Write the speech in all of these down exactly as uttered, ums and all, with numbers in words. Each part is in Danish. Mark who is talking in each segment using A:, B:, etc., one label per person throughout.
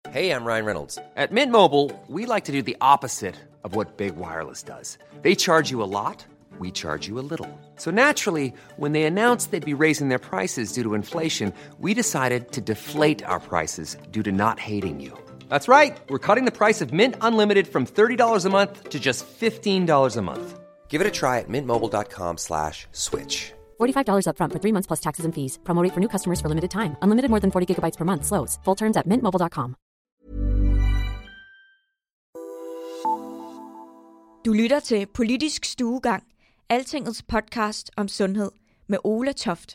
A: Hey, I'm Ryan Reynolds. At Mint Mobile, we like to do the opposite of what Big Wireless does. They charge you a lot, we charge you a little. So naturally, when they announced they'd be raising their prices due to inflation, we decided to deflate our prices due to not hating you. That's right. We're cutting the price of Mint Unlimited from thirty dollars a month to just fifteen dollars a month. Give it a try at mintmobile.com slash switch.
B: forty-five dollars up front for three months plus taxes and fees. Promo rate for new customers for limited time. Unlimited more than forty gigabytes per month. Slows full terms at mint mobile dot com.
C: Du lytter til Politisk Stuegang, Altingets podcast om sundhed med Ole Toft.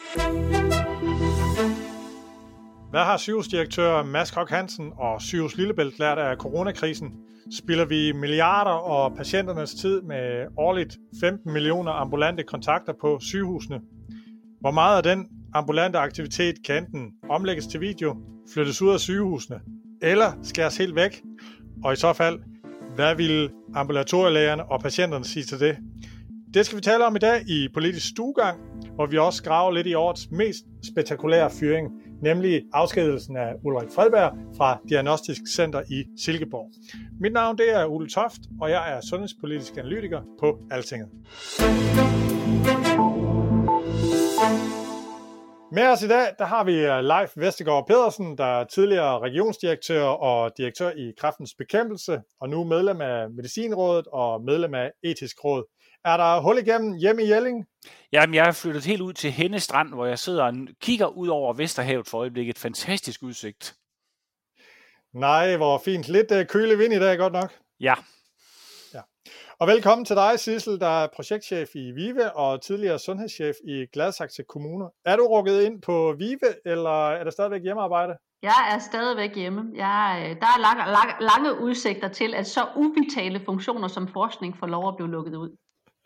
D: Hvad har sygehusdirektør Mads Koch Hansen og Sygehus Lillebælt lært af coronakrisen? Spilder vi milliarder og patienternes tid med årligt femten millioner ambulante kontakter på sygehusene? Hvor meget af den ambulante aktivitet kan enten omlægges til video, flyttes ud af sygehusene, eller skæres helt væk? Og i så fald, hvad vil ambulatorielægerne og patienterne sige til det? Det skal vi tale om i dag i Politisk Stuegang, hvor vi også graver lidt i årets mest spektakulære fyring, nemlig afskedigelsen af Ulrik Fredberg fra Diagnostisk Center i Silkeborg. Mit navn det er Ole Toft, og jeg er sundhedspolitisk analytiker på Altinget. Med os i dag, der har vi Leif Vestergaard Pedersen, der er tidligere regionsdirektør og direktør i Kræftens Bekæmpelse, og nu medlem af Medicinrådet og medlem af Etisk Råd. Er der hul igennem hjemme i Jelling?
E: Jamen, jeg er flyttet helt ud til Henne Strand, hvor jeg sidder og kigger ud over Vesterhavet for øjeblikket. Fantastisk udsigt.
D: Nej, hvor fint. Lidt uh, kølig vind i dag, godt nok.
E: Ja.
D: ja. Og velkommen til dig, Sissel, der er projektchef i VIVE og tidligere sundhedschef i Gladsaxe Kommune. Er du rykket ind på VIVE, eller er der stadigvæk hjemmearbejde?
F: Jeg er stadigvæk hjemme. Jeg, der er lange, lange, lange udsigter til, at så uvitale funktioner som forskning får lov at blive lukket ud.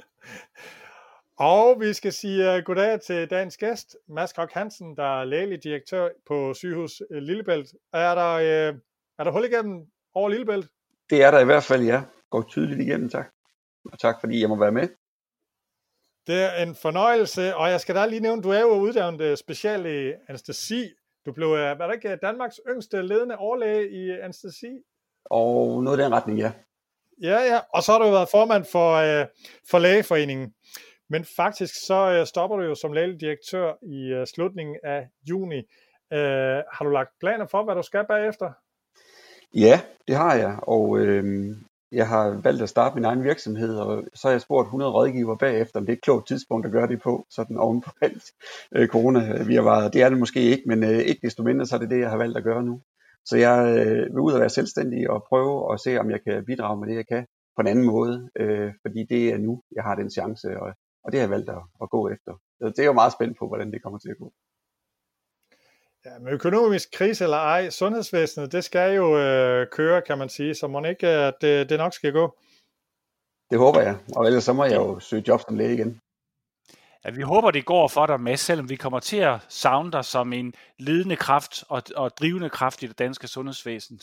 D: Og vi skal sige uh, goddag til dagens gæst, Mads Koch Hansen, der er lægelig direktør på Sygehus uh, Lillebælt. Er der, uh, er der hul igennem over Lillebælt?
G: Det er der i hvert fald, ja. Går tydeligt igennem, tak. Og tak fordi jeg må være med.
D: Det er en fornøjelse, og jeg skal da lige nævne, du er jo uddannet special i anæstesi. Du blev, var der ikke Danmarks yngste ledende overlæge i anæstesi?
G: Og noget i den retning, ja.
D: Ja, ja, og så har du været formand for, øh, for Lægeforeningen. Men faktisk så øh, stopper du jo som lægelig direktør i øh, slutningen af juni. Øh, har du lagt planer for, hvad du skal bagefter?
G: Ja, det har jeg, og øh, jeg har valgt at starte min egen virksomhed, og så har jeg spurgt hundrede rådgivere bagefter, om det er et klogt tidspunkt at gøre det på, sådan oven på alt øh, corona-virvaret. Det er det måske ikke, men øh, ikke desto mindre, så er det det, jeg har valgt at gøre nu. Så jeg øh, vil ud og være selvstændig og prøve at se, om jeg kan bidrage med det, jeg kan på en anden måde, øh, fordi det er nu, jeg har den chance, og, og det har jeg valgt at, at gå efter. Så det er jo meget spændt på, hvordan det kommer til at gå.
D: Ja, med økonomisk krise eller ej, sundhedsvæsenet, det skal jo øh, køre, kan man sige, så må ikke, at det, det nok skal gå.
G: Det håber jeg, og ellers så må jeg jo søge job som læge igen.
E: Ja, vi håber, det går for dig med, selvom vi kommer til at savne dig som en ledende kraft og, og drivende kraft i det danske sundhedsvæsen.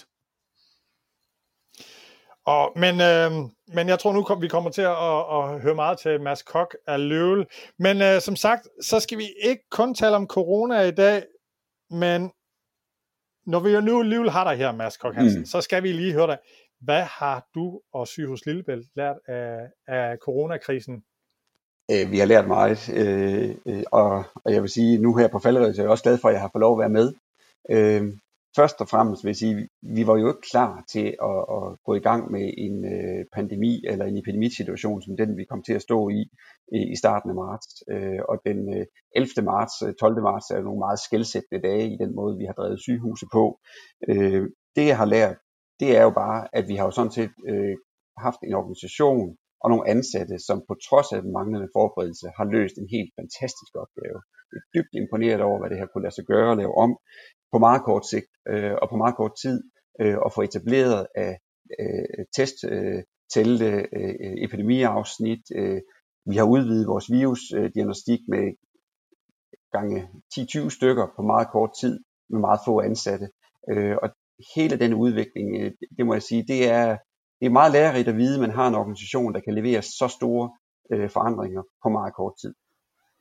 D: Og, men, øh, men jeg tror nu, kom, vi kommer til at, at, at høre meget til Mads Koch af Løvel. Men øh, som sagt, så skal vi ikke kun tale om corona i dag, men når vi jo nu alligevel har dig her, Mads Koch Hansen, mm. så skal vi lige høre dig. Hvad har du og Sygehus Lillebælt lært af, af coronakrisen?
G: Vi har lært meget, øh, og, og jeg vil sige, nu her på falderebet, så er jeg også glad for, at jeg har fået lov at være med. Øh, først og fremmest vil jeg sige, vi var jo ikke klar til at, at gå i gang med en øh, pandemi eller en epidemisituation, som den vi kom til at stå i i starten af marts. Øh, og den øh, ellevte marts, tolvte marts er nogle meget skelsættende dage i den måde, vi har drevet sygehuse på. Øh, det jeg har lært, det er jo bare, at vi har jo sådan set øh, haft en organisation, og nogle ansatte, som på trods af den manglende forberedelse, har løst en helt fantastisk opgave. Jeg er dybt imponeret over, hvad det her kunne lade sig gøre og lave om på meget kort sigt, øh, og på meget kort tid, øh, og få etableret af øh, test, øh, telte, øh, epidemiafsnit. Øh, vi har udvidet vores virusdiagnostik med gange ti til tyve stykker på meget kort tid, med meget få ansatte. Øh, og hele den udvikling, øh, det må jeg sige, det er Det er meget lærerigt at vide, at man har en organisation, der kan levere så store øh, forandringer på meget kort tid.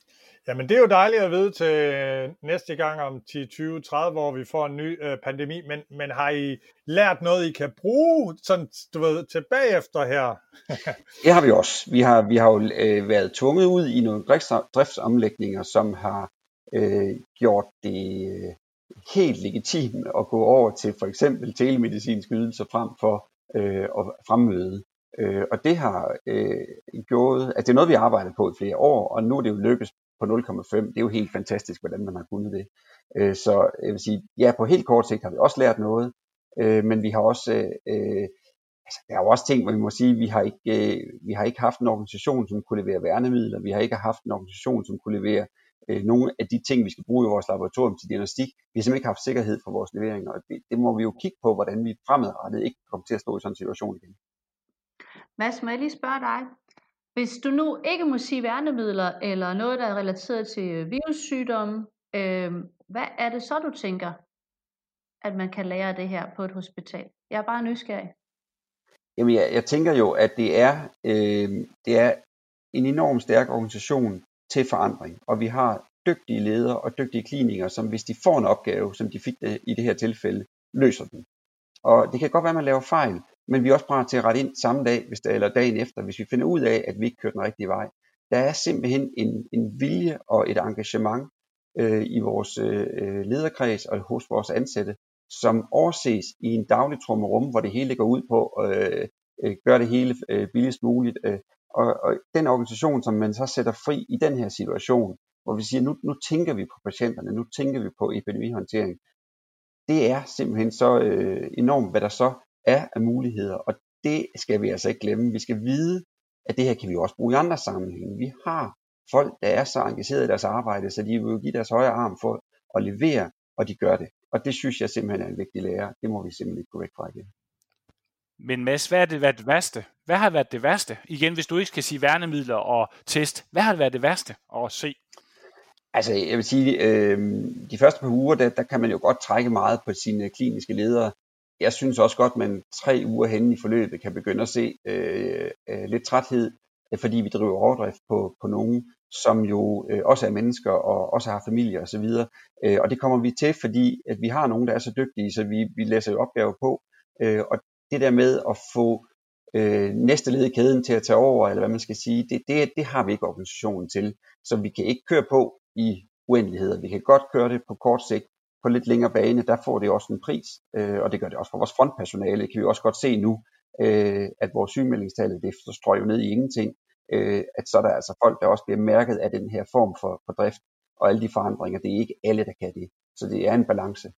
D: Jamen, det er jo dejligt at vide til næste gang om ti, tyve, tredive år, vi får en ny øh, pandemi, men, men har I lært noget, I kan bruge sådan, du ved, tilbage efter her?
G: Det har vi også. Vi har, vi har jo øh, været tvunget ud i nogle drifts- driftsomlægninger, som har øh, gjort det øh, helt legitimt at gå over til for eksempel telemedicinske ydelser frem for øh, at fremmøde. Øh, og det har øh, gjort, altså det er noget, vi har arbejdet på i flere år, og nu er det jo lykkes på nul komma fem. Det er jo helt fantastisk, hvordan man har kunnet det. Øh, så jeg vil sige, ja, på helt kort sigt har vi også lært noget, øh, men vi har også, øh, altså, der er jo også ting, hvor vi må sige, vi har ikke, øh, vi har ikke haft en organisation, som kunne levere værnemidler, vi har ikke haft en organisation, som kunne levere øh, nogle af de ting, vi skal bruge i vores laboratorium til diagnostik. Vi har simpelthen ikke haft sikkerhed for vores leveringer, og det, det må vi jo kigge på, hvordan vi fremadrettet ikke kommer til at stå i sådan en situation igen.
F: Mads, må jeg lige spørge dig? Hvis du nu ikke må sige værnemidler eller noget, der er relateret til virussygdomme, øh, hvad er det så, du tænker, at man kan lære det her på et hospital? Jeg er bare nysgerrig.
G: Jamen, jeg, jeg tænker jo, at det er, øh, det er en enormt stærk organisation til forandring, og vi har dygtige ledere og dygtige klinikere, som hvis de får en opgave, som de fik det, i det her tilfælde, løser den. Og det kan godt være, at man laver fejl, men vi er også parat til at rette ind samme dag, hvis der, eller dagen efter, hvis vi finder ud af, at vi ikke kører den rigtige vej. Der er simpelthen en, en vilje og et engagement øh, i vores øh, lederkreds og hos vores ansatte, som overses i en daglig trummerum, hvor det hele går ud på øh, øh, gøre det hele øh, billigst muligt. Øh, og, og den organisation, som man så sætter fri i den her situation, hvor vi siger, nu, nu tænker vi på patienterne, nu tænker vi på epidemihåndtering, det er simpelthen så øh, enormt, hvad der så er af muligheder, og det skal vi altså ikke glemme. Vi skal vide, at det her kan vi også bruge i andre sammenhænge. Vi har folk, der er så engageret i deres arbejde, så de vil jo give deres højre arm for at levere, og de gør det. Og det synes jeg simpelthen er en vigtig lære. Det må vi simpelthen ikke gå væk fra igen.
E: Men Mads, hvad har det været det værste? Hvad har været det værste? Igen, hvis du ikke skal sige værnemidler og test, hvad har det været det værste at se?
G: Altså, jeg vil sige, øh, de første par uger, der, der kan man jo godt trække meget på sine kliniske ledere. Jeg synes også godt, at man tre uger henne i forløbet kan begynde at se øh, øh, lidt træthed, fordi vi driver overdrift på, på nogen, som jo øh, også er mennesker og også har familie osv. Øh, og det kommer vi til, fordi at vi har nogen, der er så dygtige, så vi, vi læser jo opgaver på. Øh, og det der med at få øh, næste led i kæden til at tage over, eller hvad man skal sige, det, det, det har vi ikke organisationen til. Så vi kan ikke køre på i uendeligheder. Vi kan godt køre det på kort sigt. På lidt længere bane, der får det også en pris, øh, og det gør det også for vores frontpersonale. Det kan vi også godt se nu, øh, at vores sygemeldingstallet, det strøger jo ned i ingenting, øh, at så er der altså folk, der også bliver mærket af den her form for, for drift, og alle de forandringer, det er ikke alle, der kan det. Så det er en balance.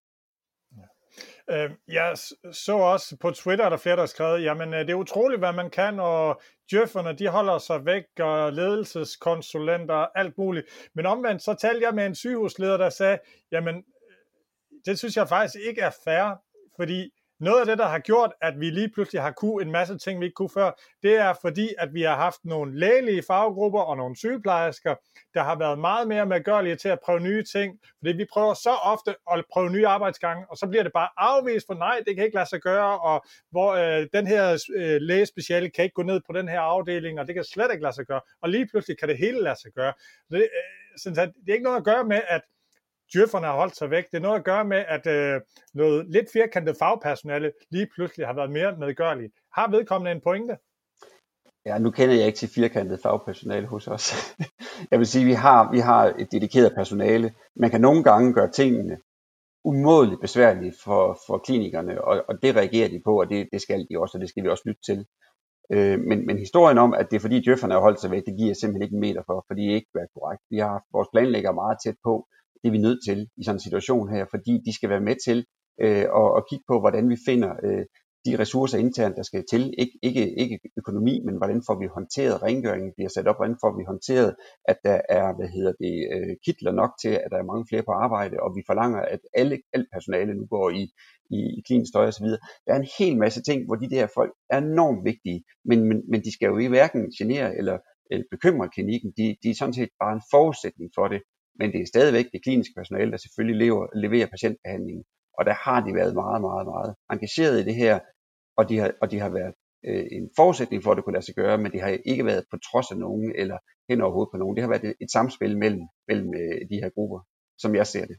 D: Øh, jeg så også på Twitter, der flere, der har skrevet, jamen det er utroligt, hvad man kan, og djøfferne, de holder sig væk, og ledelseskonsulenter, alt muligt. Men omvendt, så talte jeg med en sygehusleder, der sagde, jamen det synes jeg faktisk ikke er fair, fordi noget af det, der har gjort, at vi lige pludselig har kunne en masse ting, vi ikke kunne før, det er fordi, at vi har haft nogle lægelige faggrupper og nogle sygeplejersker, der har været meget mere medgørlige til at prøve nye ting, fordi vi prøver så ofte at prøve nye arbejdsgange, og så bliver det bare afvist, for nej, det kan ikke lade sig gøre, og hvor øh, den her øh, lægespeciale kan ikke gå ned på den her afdeling, og det kan slet ikke lade sig gøre, og lige pludselig kan det hele lade sig gøre. Det, øh, sådan, at det er ikke noget at gøre med, at djøfferne har holdt sig væk. Det er noget at gøre med, at øh, noget lidt firkantet fagpersonale lige pludselig har været mere medgørlige. Har vedkommende en pointe?
G: Ja, nu kender jeg ikke til firkantet fagpersonale hos os. Jeg vil sige, at vi har, vi har et dedikeret personale. Man kan nogle gange gøre tingene umådeligt besværlige for, for klinikerne, og, og det reagerer de på, og det, det skal de også, og det skal vi også lytte til. Øh, men, men historien om, at det er fordi djøfferne har holdt sig væk, det giver jeg simpelthen ikke en meter for, for det er ikke været korrekt. Vi har haft vores planlæggere meget tæt på. Det er vi nødt til i sådan en situation her, fordi de skal være med til øh, at, at kigge på, hvordan vi finder øh, de ressourcer internt, der skal til. Ik- ikke, ikke økonomi, men hvordan får vi håndteret rengøringen, bliver sat op, hvordan får vi håndteret, at der er, hvad hedder det, øh, kitler nok til, at der er mange flere på arbejde, og vi forlanger, at alle, alt personale nu går i, i, i klinisk støj osv. Der er en hel masse ting, hvor de der folk er enormt vigtige, men, men, men de skal jo ikke hverken genere eller øh, bekymre klinikken. De, de er sådan set bare en forudsætning for det. Men det er stadigvæk det kliniske personale, der selvfølgelig lever, leverer patientbehandlingen. Og der har de været meget, meget, meget engageret i det her, og de har, og de har været øh, en forudsætning for, at det kunne lade sig gøre, men det har ikke været på trods af nogen, eller hen over hovedet på nogen. Det har været et, et samspil mellem, mellem øh, de her grupper, som jeg ser det.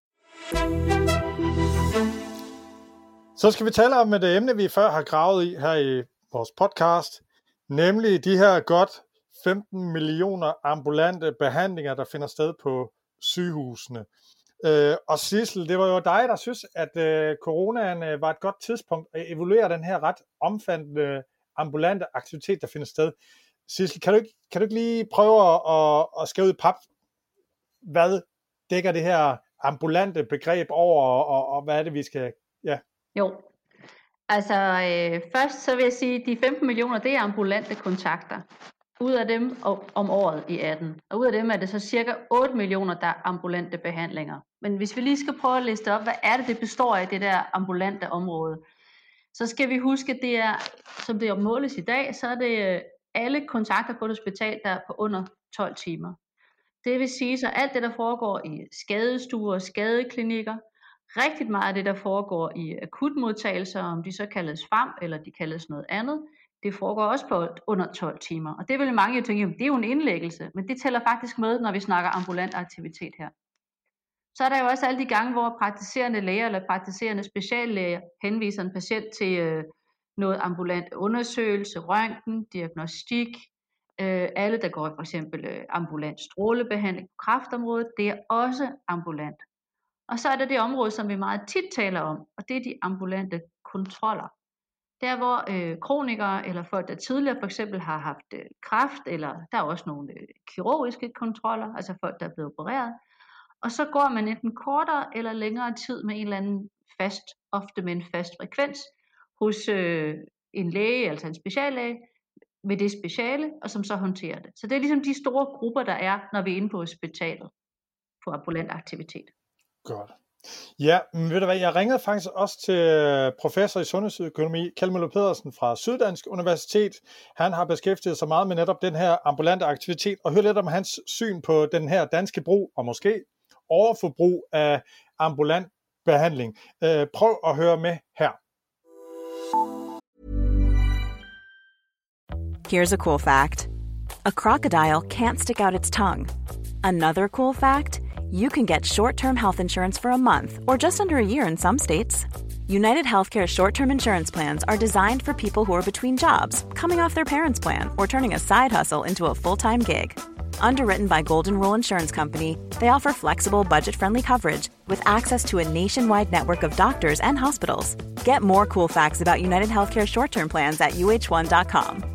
D: Så skal vi tale om et emne, vi før har gravet i her i vores podcast, nemlig de her godt femten millioner ambulante behandlinger, der finder sted på sygehusene. Øh, og Sissel, det var jo dig, der synes, at øh, coronaen øh, var et godt tidspunkt at evaluere den her ret omfattende ambulante aktivitet, der finder sted. Sissel, kan du ikke, kan du ikke lige prøve at, at, at skære ud i pap, hvad dækker det her ambulante begreb over, og, og, og hvad er det, vi skal... Ja.
F: Jo, altså øh, først så vil jeg sige, at de femten millioner, det er ambulante kontakter. Ud af dem om året i atten. Og ud af dem er det så cirka otte millioner, der er ambulante behandlinger. Men hvis vi lige skal prøve at liste op, hvad er det, det består af, det der ambulante område, så skal vi huske, at det er, som det måles i dag, så er det alle kontakter på et hospital, der er på under tolv timer. Det vil sige, så alt det, der foregår i skadestuer og skadeklinikker, rigtig meget af det, der foregår i akutmodtagelser, om de så kaldes F A M, eller de kaldes noget andet, det foregår også på under tolv timer. Og det vil mange jo tænke, det er jo en indlæggelse, men det tæller faktisk med, når vi snakker ambulant aktivitet her. Så er der jo også alle de gange, hvor praktiserende læger eller praktiserende speciallæger henviser en patient til øh, noget ambulant undersøgelse, røntgen, diagnostik, øh, alle der går i for eksempel øh, ambulant strålebehandling på kræftområdet, det er også ambulant. Og så er der det område, som vi meget tit taler om, og det er de ambulante kontroller. Der hvor øh, kronikere eller folk, der tidligere for eksempel har haft øh, kræft, eller der er også nogle øh, kirurgiske kontroller, altså folk, der er blevet opereret. Og så går man enten kortere eller længere tid med en eller anden fast, ofte med en fast frekvens, hos øh, en læge, altså en speciallæge, med det speciale, og som så håndterer det. Så det er ligesom de store grupper, der er, når vi er inde på hospitalet på ambulant aktivitet.
D: Godt. Ja, men ved du hvad, jeg ringede faktisk også til professor i sundhedsøkonomi, Kjeld Møller Pedersen fra Syddansk Universitet. Han har beskæftiget sig meget med netop den her ambulante aktivitet, og hør lidt om hans syn på den her danske brug, og måske overforbrug af ambulant behandling. Prøv at høre med her.
H: Here's a cool fact. A crocodile can't stick out its tongue. Another cool fact, you can get short-term health insurance for a month or just under a year in some states. United Healthcare short-term insurance plans are designed for people who are between jobs, coming off their parents' plan, or turning a side hustle into a full-time gig. Underwritten by Golden Rule Insurance Company, they offer flexible, budget-friendly coverage with access to a nationwide network of doctors and hospitals. Get more cool facts about United Healthcare short-term plans at U H one dot com.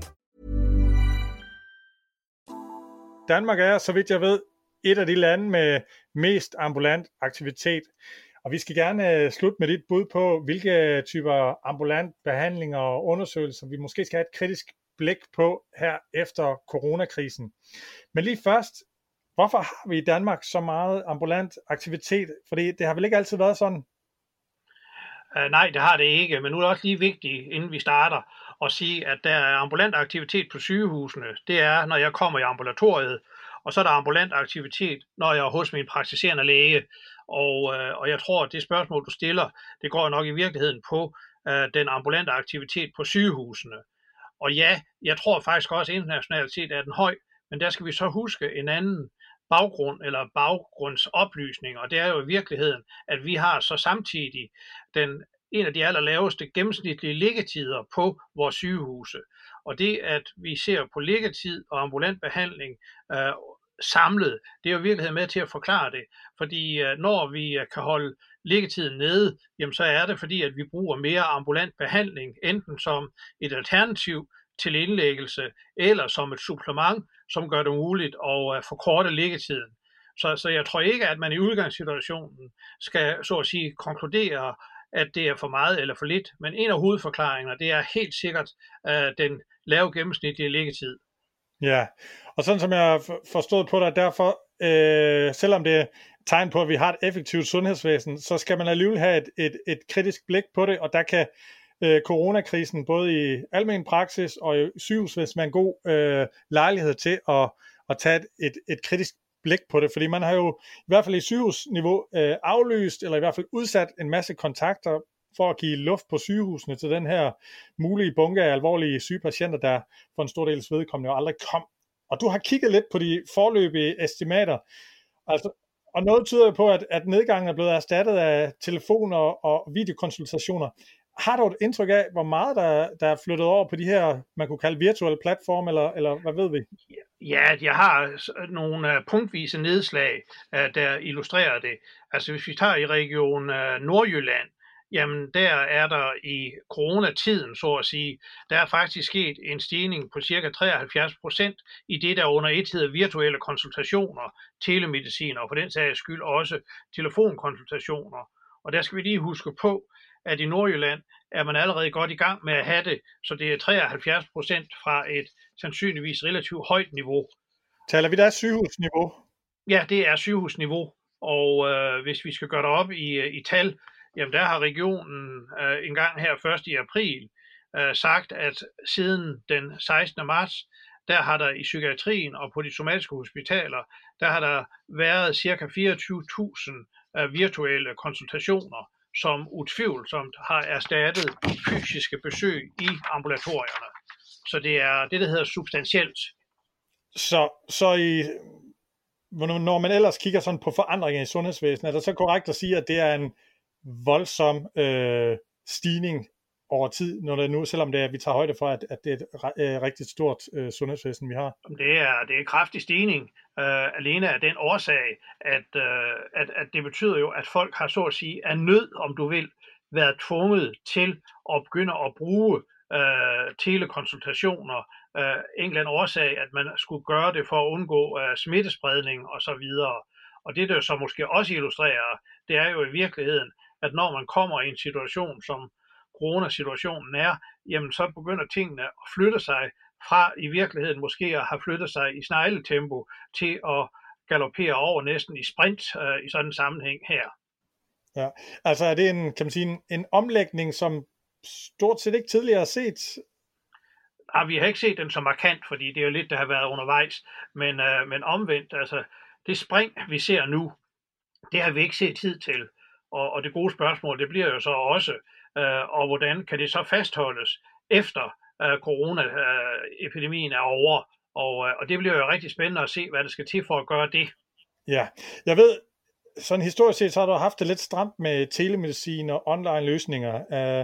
D: Danmark er, så vidt jeg ved, et af de lande med mest ambulant aktivitet. Og vi skal gerne slutte med dit bud på, hvilke typer ambulant behandlinger og undersøgelser vi måske skal have et kritisk blik på her efter coronakrisen. Men lige først, hvorfor har vi i Danmark så meget ambulant aktivitet? Fordi det har vel ikke altid været sådan?
I: Uh, nej, det har det ikke, men nu er det også lige vigtigt, inden vi starter, at sige, at der er ambulant aktivitet på sygehusene. Det er, når jeg kommer i ambulatoriet, og så er der ambulant aktivitet, når jeg er hos min praktiserende læge. Og, øh, og jeg tror, at det spørgsmål, du stiller, det går nok i virkeligheden på øh, den ambulante aktivitet på sygehusene. Og ja, jeg tror faktisk også internationalt set er den høj, men der skal vi så huske en anden baggrund eller baggrundsoplysning, og det er jo i virkeligheden, at vi har så samtidig den, en af de allerlaveste gennemsnitlige liggetider på vores sygehuse. Og det, at vi ser på liggetid og ambulant behandling øh, samlet, det er jo i virkeligheden med til at forklare det. Fordi øh, når vi øh, kan holde liggetiden nede, jamen så er det fordi, at vi bruger mere ambulant behandling, enten som et alternativ til indlæggelse, eller som et supplement, som gør det muligt at øh, forkorte liggetiden. Så, så jeg tror ikke, at man i udgangssituationen skal, så at sige, konkludere, at det er for meget eller for lidt, men en af hovedforklaringerne, det er helt sikkert øh, den lave gennemsnitlige liggetid.
D: Ja, og sådan som jeg har forstået på dig, derfor, øh, selvom det er tegn på, at vi har et effektivt sundhedsvæsen, så skal man alligevel have et, et, et kritisk blik på det, og der kan øh, coronakrisen både i almen praksis og i sygehusvæsen være en god øh, lejlighed til at, at tage et, et kritisk blik på det, fordi man har jo i hvert fald i sygehusniveau øh, aflyst, eller i hvert fald udsat en masse kontakter for at give luft på sygehusene til den her mulige bunke af alvorlige syge patienter, der for en stor del vedkommende aldrig kom. Og du har kigget lidt på de foreløbige estimater, altså, og noget tyder på, at, at nedgangen er blevet erstattet af telefoner og videokonsultationer. Har du et indtryk af, hvor meget der, der er flyttet over på de her, man kunne kalde virtuelle platforme, eller, eller hvad ved vi?
I: Ja, jeg har nogle punktvise nedslag, der illustrerer det. Altså hvis vi tager i region Nordjylland, jamen der er der i coronatiden, så at sige, der er faktisk sket en stigning på cirka treoghalvfjerds procent i det, der under et hedder virtuelle konsultationer, telemedicin og for den sags skyld også telefonkonsultationer. Og der skal vi lige huske på, at i Nordjylland er man allerede godt i gang med at have det, så det er treoghalvfjerds procent fra et sandsynligvis relativt højt niveau.
D: Taler vi der sygehusniveau?
I: Ja, det er sygehusniveau, og øh, hvis vi skal gøre det op i, i tal, jamen der har regionen øh, en gang her første i april øh, sagt, at siden den sekstende marts, der har der i psykiatrien og på de somatiske hospitaler, der har der været cirka fireogtyve tusind øh, virtuelle konsultationer, som utvivlsomt har erstattet fysiske besøg i ambulatorierne. Så det er det, der hedder substantielt.
D: Så, så i, når man ellers kigger sådan på forandringer i sundhedsvæsenet, er det så korrekt at sige, at det er en voldsom øh, stigning over tid, når det nu, selvom det er, vi tager højde for, at, at det er et øh, rigtig stort øh, sundhedsvæsen, vi har?
I: Det er, det er en kraftig stigning, øh, alene af den årsag, at, øh, at, at det betyder jo, at folk har så at sige af nød, om du vil, været tvunget til at begynde at bruge øh, telekonsultationer, øh, en eller anden årsag, at man skulle gøre det for at undgå øh, smittespredning og så videre. Og det, der så måske også illustrerer, det er jo i virkeligheden, at når man kommer i en situation, som coronasituationen er, jamen så begynder tingene at flytte sig fra i virkeligheden måske at have flyttet sig i snegletempo til at galoppere over næsten i sprint øh, i sådan en sammenhæng her.
D: Ja, altså er det en, kan man sige, en, en omlægning, som stort set ikke tidligere har set?
I: Ja, vi har ikke set den så markant, fordi det er jo lidt, der har været undervejs, men, øh, men omvendt, altså det spring, vi ser nu, det har vi ikke set tid til. Og, og det gode spørgsmål, det bliver jo så også, øh, og hvordan kan det så fastholdes efter øh, coronaepidemien er over? Og, øh, og det bliver jo rigtig spændende at se, hvad der skal til for at gøre det.
D: Ja, jeg ved, sådan historisk set, så har du haft det lidt stramt med telemedicin og online løsninger. Øh,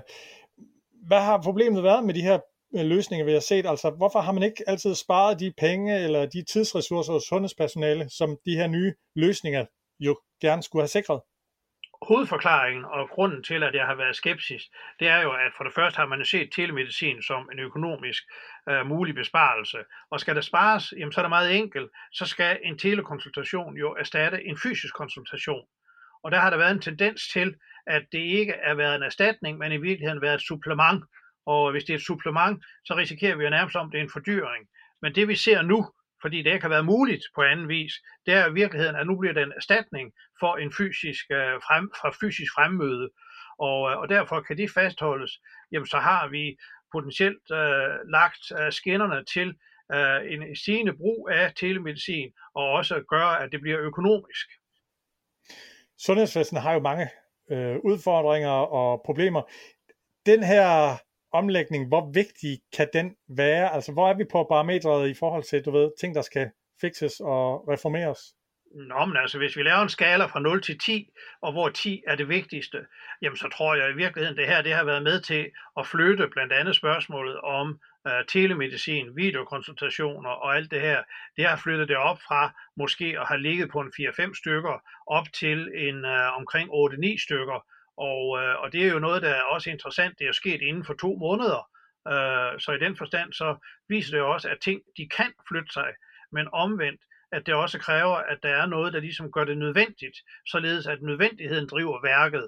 D: hvad har problemet været med de her løsninger, vi har set? Altså, hvorfor har man ikke altid sparet de penge eller de tidsressourcer hos sundhedspersonale, som de her nye løsninger jo gerne skulle have sikret?
I: Hovedforklaringen og grunden til, at jeg har været skeptisk, det er jo, at for det første har man set telemedicin som en økonomisk uh, mulig besparelse. Og skal der spares, jamen så er det meget enkelt. Så skal en telekonsultation jo erstatte en fysisk konsultation. Og der har der været en tendens til, at det ikke er været en erstatning, men i virkeligheden været et supplement. Og hvis det er et supplement, så risikerer vi jo nærmest om, det er en fordyring. Men det vi ser nu, fordi det ikke har været muligt på anden vis, det er i virkeligheden, at nu bliver det en erstatning for en fysisk, øh, frem, fra fysisk fremmøde. Og, øh, og derfor kan det fastholdes. Jamen så har vi potentielt øh, lagt øh, skinnerne til øh, en stigende brug af telemedicin, og også gør, at det bliver økonomisk.
D: Sundhedsvæsenet har jo mange øh, udfordringer og problemer. Den her omlægning, hvor vigtig kan den være? Altså, hvor er vi på barometret i forhold til, du ved, ting, der skal fikses og reformeres?
I: Nå, men altså, hvis vi laver en skala fra nul til ti, og hvor ti er det vigtigste, jamen så tror jeg i virkeligheden, det her det har været med til at flytte blandt andet spørgsmålet om uh, telemedicin, videokonsultationer og alt det her. Det har flyttet det op fra måske at have ligget på en fire fem stykker, op til en uh, omkring otte ni stykker. Og, øh, og det er jo noget, der er også interessant. Det er sket inden for to måneder. Øh, så i den forstand, så viser det jo også, at ting, de kan flytte sig. Men omvendt, at det også kræver, at der er noget, der ligesom gør det nødvendigt. Således at nødvendigheden driver værket.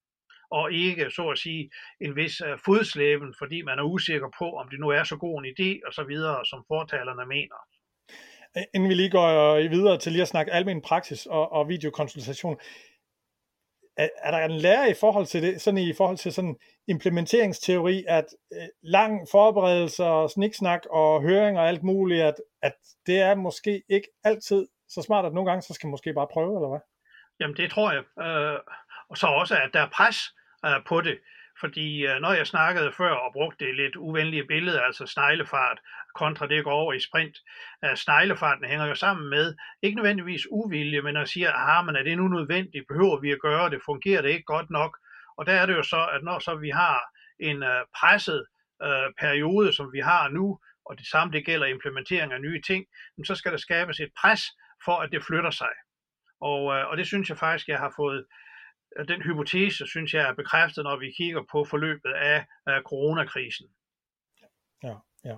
I: Og ikke, så at sige, en vis uh, fodslæben, fordi man er usikker på, om det nu er så god en idé, og så videre, som fortalerne mener.
D: Inden vi lige går videre til lige at snakke almen praksis og, og videokonsultation, Er, er der en lære i forhold til det, sådan i forhold til sådan implementeringsteori, at øh, lang forberedelse og sniksnak og høring og alt muligt, at, at det er måske ikke altid så smart, at nogle gange, så skal man måske bare prøve, eller hvad?
I: Jamen det tror jeg. Øh, og så også, at der er pres øh, på det. Fordi øh, når jeg snakkede før og brugte det lidt uvenlige billede, altså sneglefart, kontra det går over i sprint, øh, sneglefarten hænger jo sammen med, ikke nødvendigvis uvilje, men at sige, aha, men er det nu nødvendigt, behøver vi at gøre det, fungerer det ikke godt nok? Og der er det jo så, at når så vi har en øh, presset øh, periode, som vi har nu, og det samme det gælder implementering af nye ting, så skal der skabes et pres for, at det flytter sig. Og, øh, og det synes jeg faktisk, jeg har fået, den hypotese, synes jeg, er bekræftet, når vi kigger på forløbet af, af coronakrisen.
D: Ja, ja.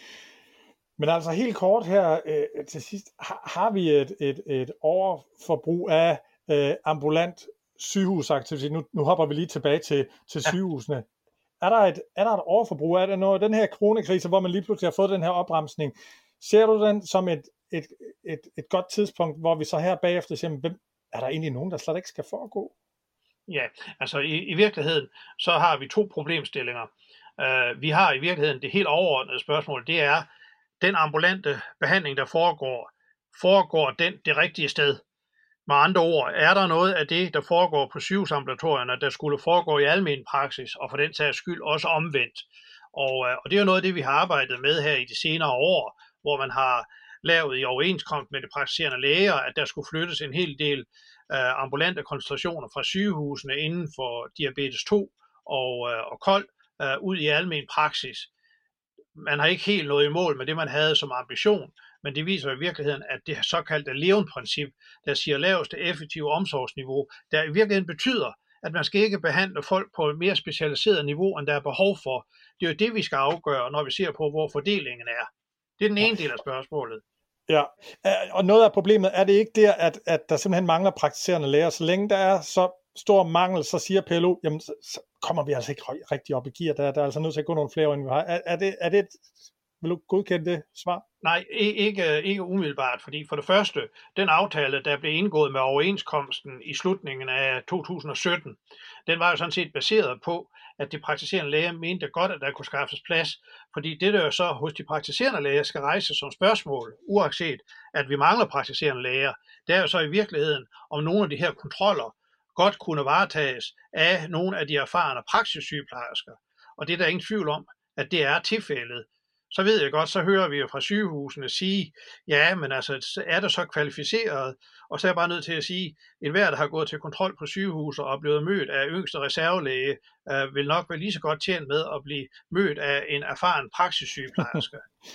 D: Men altså helt kort her øh, til sidst, har, har vi et, et, et overforbrug af øh, ambulant sygehusaktivitet? Nu, nu hopper vi lige tilbage til, til
I: Ja.
D: sygehusene. Er der, et, er der et overforbrug? Er der noget, den her coronakrise, hvor man lige pludselig har fået den her opbremsning, ser du den som et, et, et, et godt tidspunkt, hvor vi så her bagefter siger, hvem, er der egentlig nogen, der slet ikke skal foregå?
I: Ja, altså i, i virkeligheden, så har vi to problemstillinger. Uh, vi har i virkeligheden det helt overordnede spørgsmål, det er, den ambulante behandling, der foregår, foregår den det rigtige sted? Med andre ord, er der noget af det, der foregår på sygehusambulatorierne, der skulle foregå i almen praksis, og for den sags skyld også omvendt? Og, uh, og det er jo noget af det, vi har arbejdet med her i de senere år, hvor man har lavet i overenskomst med de praktiserende læger, at der skulle flyttes en hel del uh, ambulante koncentrationer fra sygehusene inden for diabetes to og, uh, og kold uh, ud i almen praksis. Man har ikke helt nået i mål med det, man havde som ambition, men det viser i virkeligheden, at det såkaldte Leon-princip, der siger laveste effektive omsorgsniveau, der i virkeligheden betyder, at man skal ikke behandle folk på et mere specialiseret niveau, end der er behov for. Det er jo det, vi skal afgøre, når vi ser på, hvor fordelingen er. Det er den ene del af spørgsmålet.
D: Ja, og noget af problemet er det ikke der, at, at der simpelthen mangler praktiserende læger. Så længe der er så stor mangel, så siger P L O, jamen så kommer vi altså ikke rigtig op i gear. Der, der er altså nødt til at gå nogle flere år, end vi har. Er, er, det, er det, vil du godkende det svar?
I: Nej, ikke, ikke umiddelbart, fordi for det første, den aftale, der blev indgået med overenskomsten i slutningen af to tusind og sytten, den var jo sådan set baseret på, at de praktiserende læger mente godt, at der kunne skaffes plads, fordi det der jo så hos de praktiserende læger skal rejse som spørgsmål, uanset at vi mangler praktiserende læger, det er jo så i virkeligheden, om nogle af de her kontroller godt kunne varetages af nogle af de erfarne praksissygeplejersker. Og det er der ingen tvivl om, at det er tilfældet. Så ved jeg godt, så hører vi jo fra sygehusene sige, ja, men altså, er det så kvalificeret? Og så er jeg bare nødt til at sige, at enhver, der har gået til kontrol på sygehuset og er blevet mødt af yngste reservelæge, øh, vil nok være lige så godt tjent med at blive mødt af en erfaren praksissygeplejerske.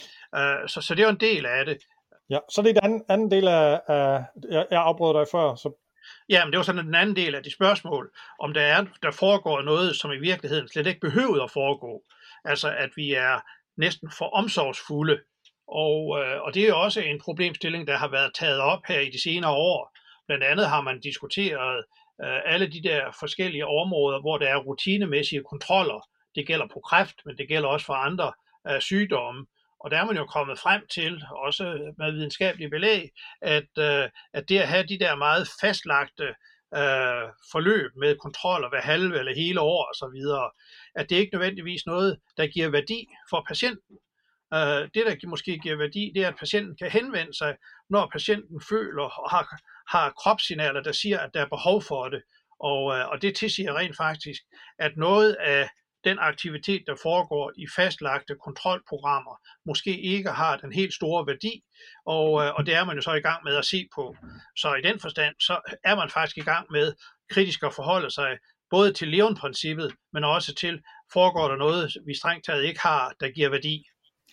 I: uh, så, så det er jo en del af det.
D: Ja, så det er den anden, anden del af, af jeg, jeg afbrød dig før, så
I: Jamen, det var sådan den anden del af de spørgsmål, om der er, der foregår noget, som i virkeligheden slet ikke behøver at foregå. Altså, at vi er næsten for omsorgsfulde. Og, øh, og det er også en problemstilling, der har været taget op her i de senere år. Blandt andet har man diskuteret øh, alle de der forskellige områder, hvor der er rutinemæssige kontroller. Det gælder på kræft, men det gælder også for andre øh, sygdomme. Og der er man jo kommet frem til, også med videnskabelige belæg, at, øh, at det at have de der meget fastlagte øh, forløb med kontroller hver halve eller hele år osv., at det ikke nødvendigvis noget, der giver værdi for patienten. Øh, det, der måske giver værdi, det er, at patienten kan henvende sig, når patienten føler og har, har kropssignaler, der siger, at der er behov for det. Og, øh, og det tilsiger rent faktisk, at noget af den aktivitet, der foregår i fastlagte kontrolprogrammer, måske ikke har den helt store værdi, og, og det er man jo så i gang med at se på. Så i den forstand, så er man faktisk i gang med kritisk at forholde sig både til Leon-princippet, men også til, foregår der noget, vi strengt taget ikke har, der giver værdi.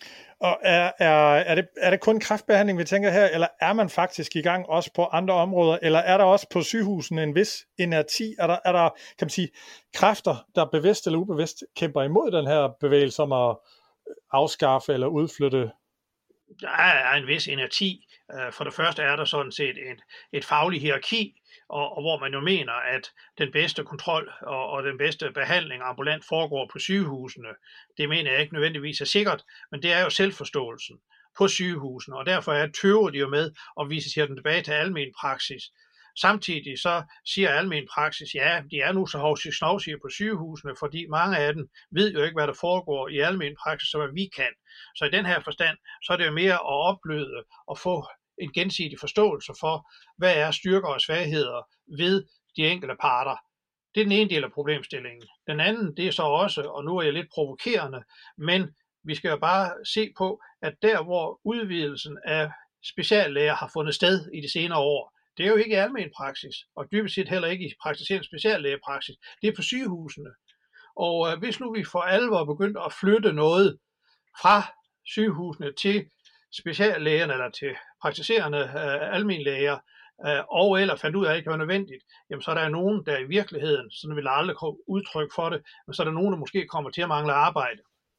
D: Og er, er, er, det, er det kun kræftbehandling, vi tænker her, eller er man faktisk i gang også på andre områder, eller er der også på sygehusene en vis inerti? Er der, er der kan man sige, kræfter, der bevidst eller ubevidst kæmper imod den her bevægelse om at afskaffe eller udflytte?
I: Der er en vis inerti. For det første er der sådan set et, et fagligt hierarki, og, og hvor man jo mener, at den bedste kontrol og, og den bedste behandling ambulant foregår på sygehusene. Det mener jeg ikke nødvendigvis er sikkert, men det er jo selvforståelsen på sygehusene, og derfor er tøver de jo med at vise den tilbage til almen praksis. Samtidig så siger almen praksis, ja, de er nu så hovsig-snovsige på sygehusene, fordi mange af dem ved jo ikke, hvad der foregår i almen praksis, så hvad vi kan. Så i den her forstand, så er det jo mere at opbløde og få en gensidig forståelse for, hvad er styrker og svagheder ved de enkelte parter. Det er den ene del af problemstillingen. Den anden, det er så også, og nu er jeg lidt provokerende, men vi skal jo bare se på, at der hvor udvidelsen af speciallæger har fundet sted i de senere år, det er jo ikke i almen praksis, og dybest set heller ikke i praktiserende speciallægepraksis. Det er på sygehusene. Og øh, hvis nu vi for alvor begyndte at flytte noget fra sygehusene til speciallægerne eller til praktiserende øh, almenlæger, øh, og eller fandt ud af, at det ikke var nødvendigt, jamen så er der nogen, der i virkeligheden, sådan vil aldrig komme udtryk for det, men så er der nogen, der måske kommer til at mangle arbejde.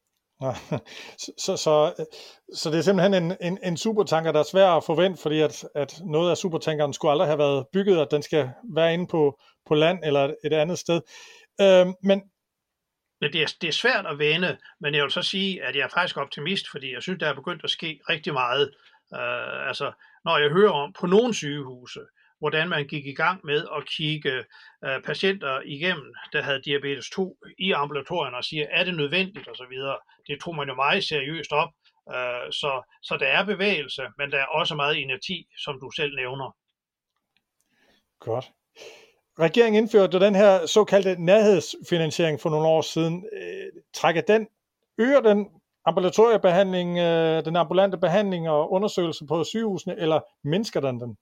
D: Så, så, så, så det er simpelthen en, en, en supertanker, der er svær at forvente, fordi at, at noget af supertankeren skulle aldrig have været bygget, at den skal være inde på, på land eller et andet sted. Øh, men
I: Men det er, det er svært at vende, men jeg vil så sige, at jeg er faktisk optimist, fordi jeg synes, der er begyndt at ske rigtig meget. Uh, altså, når jeg hører om på nogle sygehuse, hvordan man gik i gang med at kigge uh, patienter igennem, der havde diabetes to i ambulatorien og siger, er det nødvendigt osv., det tog man jo meget seriøst op. Uh, så, så der er bevægelse, men der er også meget inerti, som du selv nævner.
D: Godt. Regeringen indførte den her såkaldte nærhedsfinansiering for nogle år siden. Trækker den, øger den ambulatoriebehandling, den ambulante behandling og undersøgelse på sygehusene, eller mindsker den den?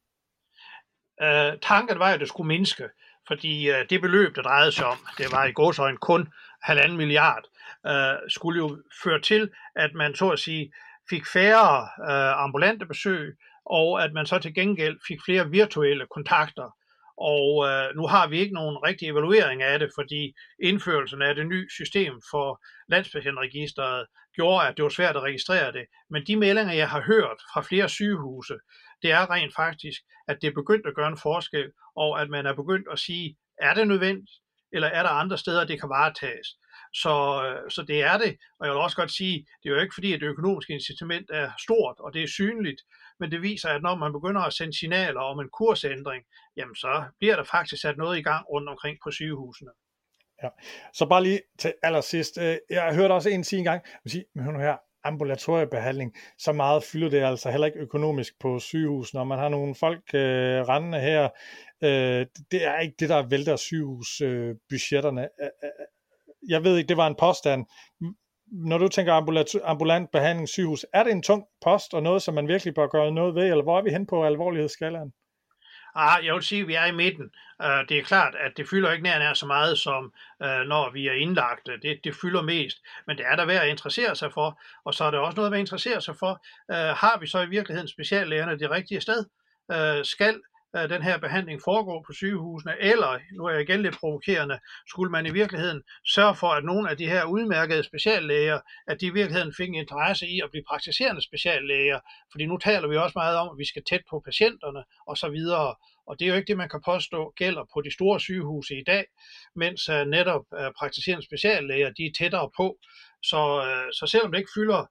I: Uh, tanken var, at det skulle mindske, fordi uh, det beløb, der drejede sig om, det var i gåseøjne kun halvanden milliard, uh, skulle jo føre til, at man så at sige fik færre uh, ambulante besøg, og at man så til gengæld fik flere virtuelle kontakter. Og øh, nu har vi ikke nogen rigtig evaluering af det, fordi indførelsen af det nye system for landspatientregisteret gjorde, at det var svært at registrere det. Men de meldinger, jeg har hørt fra flere sygehuse, det er rent faktisk, at det er begyndt at gøre en forskel, og at man er begyndt at sige, er det nødvendigt, eller er der andre steder, det kan varetages. Så, øh, så det er det, og jeg vil også godt sige, det er jo ikke fordi, at det økonomiske incitament er stort, og det er synligt, men det viser, at når man begynder at sende signaler om en kursændring, jamen så bliver der faktisk sat noget i gang rundt omkring på sygehusene.
D: Ja. Så bare lige til allersidst, jeg har hørt også en sige en gang, men hør nu her, ambulatoriebehandling, så meget fylder det altså heller ikke økonomisk på sygehusene, når man har nogle folk øh, rendende her, øh, det er ikke det, der vælter sygehusbudgetterne. Øh, jeg ved ikke, det var en påstand. Når du tænker ambulant, ambulant behandling sygehus, er det en tung post og noget, som man virkelig bør gøre noget ved, eller hvor er vi hen på alvorlighedsskalaen?
I: Ah, jeg vil sige, at vi er i midten. Uh, det er klart, at det fylder ikke nær nær så meget, som uh, når vi er indlagt. Det, det fylder mest, men det er der værd at interessere sig for. Og så er der også noget med at interessere sig for. Uh, har vi så i virkeligheden speciallægerne det rigtige sted? Uh, skal uh, den her behandling foregå på sygehusene? Eller, nu er jeg igen lidt provokerende, skulle man i virkeligheden sørge for, at nogle af de her udmærkede speciallæger, at de i virkeligheden fik en interesse i at blive praktiserende speciallæger? Fordi nu taler vi også meget om, at vi skal tæt på patienterne og så videre. Og det er jo ikke det, man kan påstå gælder på de store sygehuse i dag, mens uh, netop uh, praktiserende speciallæger, de er tættere på. Så, uh, så selvom det ikke fylder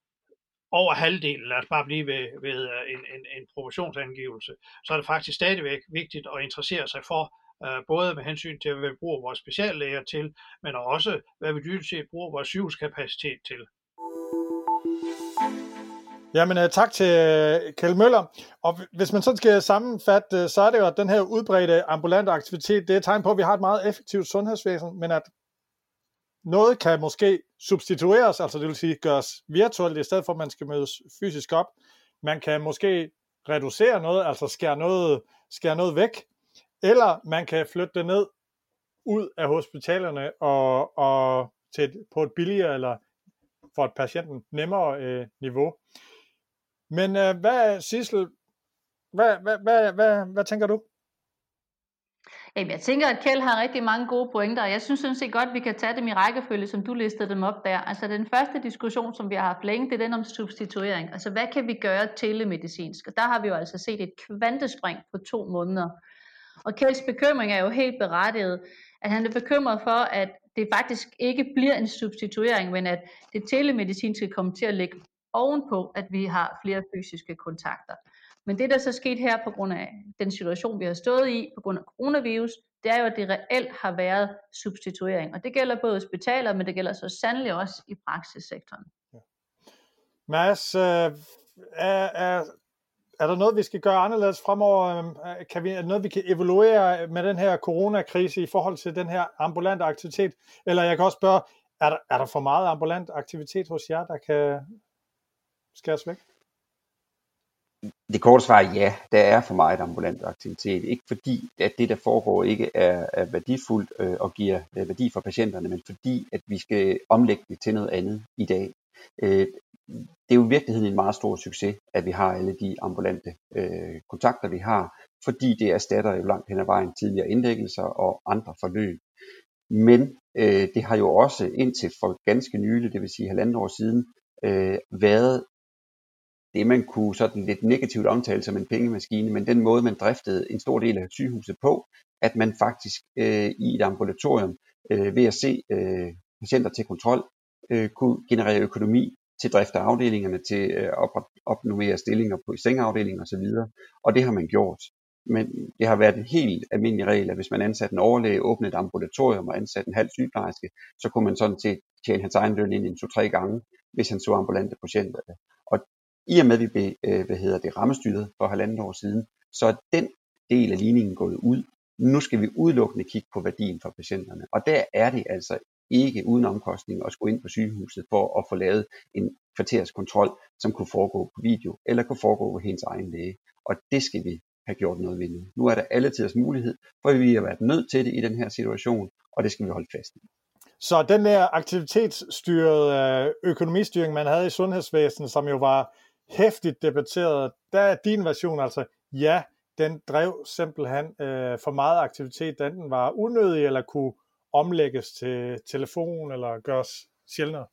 I: over halvdelen, lad os bare blive ved, ved uh, en, en, en proportionsangivelse, så er det faktisk stadigvæk vigtigt at interessere sig for, uh, både med hensyn til, hvad vi bruger vores speciallæger til, men også, hvad vi dybest set bruger vores sygehuskapacitet til.
D: Jamen uh, tak til uh, Kjeld Møller. Og hvis man så skal sammenfatte, uh, så er det jo, at den her udbredte ambulante aktivitet, det er et tegn på, at vi har et meget effektivt sundhedsvæsen, men at noget kan måske substitueres, altså det vil sige gøres virtuelt, i stedet for at man skal mødes fysisk op. Man kan måske reducere noget, altså skære noget, skære noget væk, eller man kan flytte det ned ud af hospitalerne og, og til et, på et billigere eller for et patienten nemmere øh, niveau. Men øh, hvad, Sissel, hvad, hvad, hvad, hvad, hvad tænker du?
F: Jamen, jeg tænker, at Kjeld har rigtig mange gode pointer, og jeg synes sådan set godt, at vi kan tage dem i rækkefølge, som du listede dem op der. Altså den første diskussion, som vi har haft længe, det er den om substituering. Altså hvad kan vi gøre telemedicinsk? Og der har vi jo altså set et kvantespring på to måneder. Og Kjelds bekymring er jo helt berettiget, at han er bekymret for, at det faktisk ikke bliver en substituering, men at det telemedicinske kommer til at ligge ovenpå, at vi har flere fysiske kontakter. Men det, der så sket her på grund af den situation, vi har stået i, på grund af coronavirus, det er jo, at det reelt har været substituering. Og det gælder både hospitaler, men det gælder så sandelig også i praksissektoren.
D: Ja. Mads, øh, er, er er der noget, vi skal gøre anderledes fremover? Kan vi, er der noget, vi kan evaluere med den her coronakrise i forhold til den her ambulante aktivitet? Eller jeg kan også spørge, er der, er der for meget ambulant aktivitet hos jer, der kan skæres væk?
G: Det korte svar er ja, der er for meget ambulant aktivitet. Ikke fordi, at det, der foregår, ikke er, er værdifuldt øh, og giver øh, værdi for patienterne, men fordi, at vi skal omlægge det til noget andet i dag. Øh, det er jo i virkeligheden en meget stor succes, at vi har alle de ambulante øh, kontakter, vi har, fordi det erstatter jo langt hen ad vejen tidligere indlæggelser og andre forløb. Men øh, det har jo også indtil for ganske nylig, det vil sige halvandet år siden, øh, været det, man kunne sådan lidt negativt omtale som en pengemaskine, men den måde, man driftede en stor del af sygehuset på, at man faktisk øh, i et ambulatorium øh, ved at se øh, patienter til kontrol, øh, kunne generere økonomi til drift af afdelingerne, til øh, at opnormere stillinger på sengeafdelinger osv., og det har man gjort. Men det har været en helt almindelig regel, at hvis man ansatte en overlæge, åbnede et ambulatorium og ansatte en halv sygeplejerske, så kunne man sådan set tjene hans egen løn ind en to-tre gange, hvis han så ambulante patienter. Og i og med, at vi blev øh, hvad hedder det, rammestyret for halvandet år siden, så er den del af ligningen gået ud. Nu skal vi udelukkende kigge på værdien for patienterne. Og der er det altså ikke uden omkostning at skulle ind på sygehuset for at få lavet en kvarterskontrol, som kunne foregå på video, eller kunne foregå på hendes egen læge. Og det skal vi have gjort noget ved nu. Nu er der alle tiders mulighed, for vi har været nødt til det i den her situation, og det skal vi holde fast i.
D: Så den der aktivitetsstyrede økonomistyring, man havde i sundhedsvæsenet, som jo var hæftigt debatteret, der er din version altså, ja, den drev simpelthen øh, for meget aktivitet, da den var unødig, eller kunne omlægges til telefon, eller gøres sjældnere.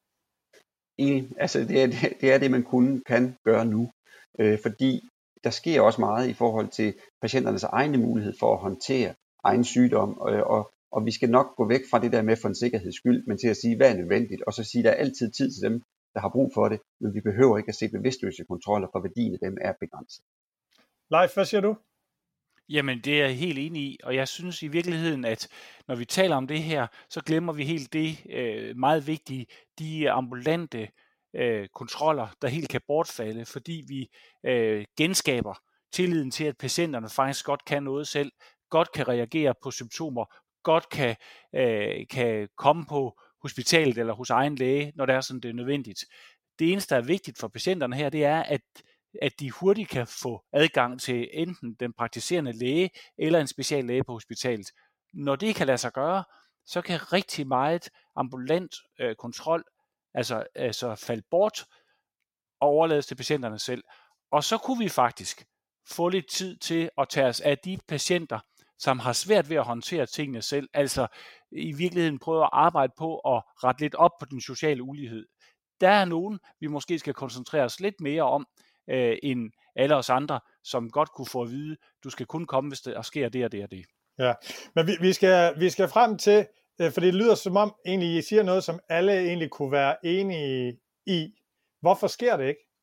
G: I, altså det er det, det er det, man kun kan gøre nu, øh, fordi der sker også meget i forhold til patienternes egne mulighed for at håndtere egen sygdom, og, og, og vi skal nok gå væk fra det der med for en sikkerheds skyld, men til at sige, hvad er nødvendigt, og så sige, der er altid tid til dem, der har brug for det, men vi behøver ikke at se bevidstløse kontroller, for værdien af dem er begrænset.
D: Leif, hvad siger du?
E: Jamen, det er jeg helt enig i, og jeg synes i virkeligheden, at når vi taler om det her, så glemmer vi helt det øh, meget vigtige, de ambulante øh, kontroller, der helt kan bortfalde, fordi vi øh, genskaber tilliden til, at patienterne faktisk godt kan noget selv, godt kan reagere på symptomer, godt kan, øh, kan komme på hospitalet eller hos egen læge, når det er sådan, det er nødvendigt. Det eneste, der er vigtigt for patienterne her, det er, at at de hurtigt kan få adgang til enten den praktiserende læge eller en speciallæge på hospitalet. Når det kan lade sig gøre, så kan rigtig meget ambulant øh, kontrol altså, altså falde bort og overlades til patienterne selv. Og så kunne vi faktisk få lidt tid til at tage os af de patienter, som har svært ved at håndtere tingene selv, altså i virkeligheden prøve at arbejde på at rette lidt op på den sociale ulighed. Der er nogen, vi måske skal koncentrere os lidt mere om, øh, end alle os andre, som godt kunne få at vide, du skal kun komme, hvis der sker det og det og det.
D: Ja, men vi, vi, skal, vi skal frem til, øh, for det lyder som om, egentlig I siger noget, som alle egentlig kunne være enige i. Hvorfor sker det ikke?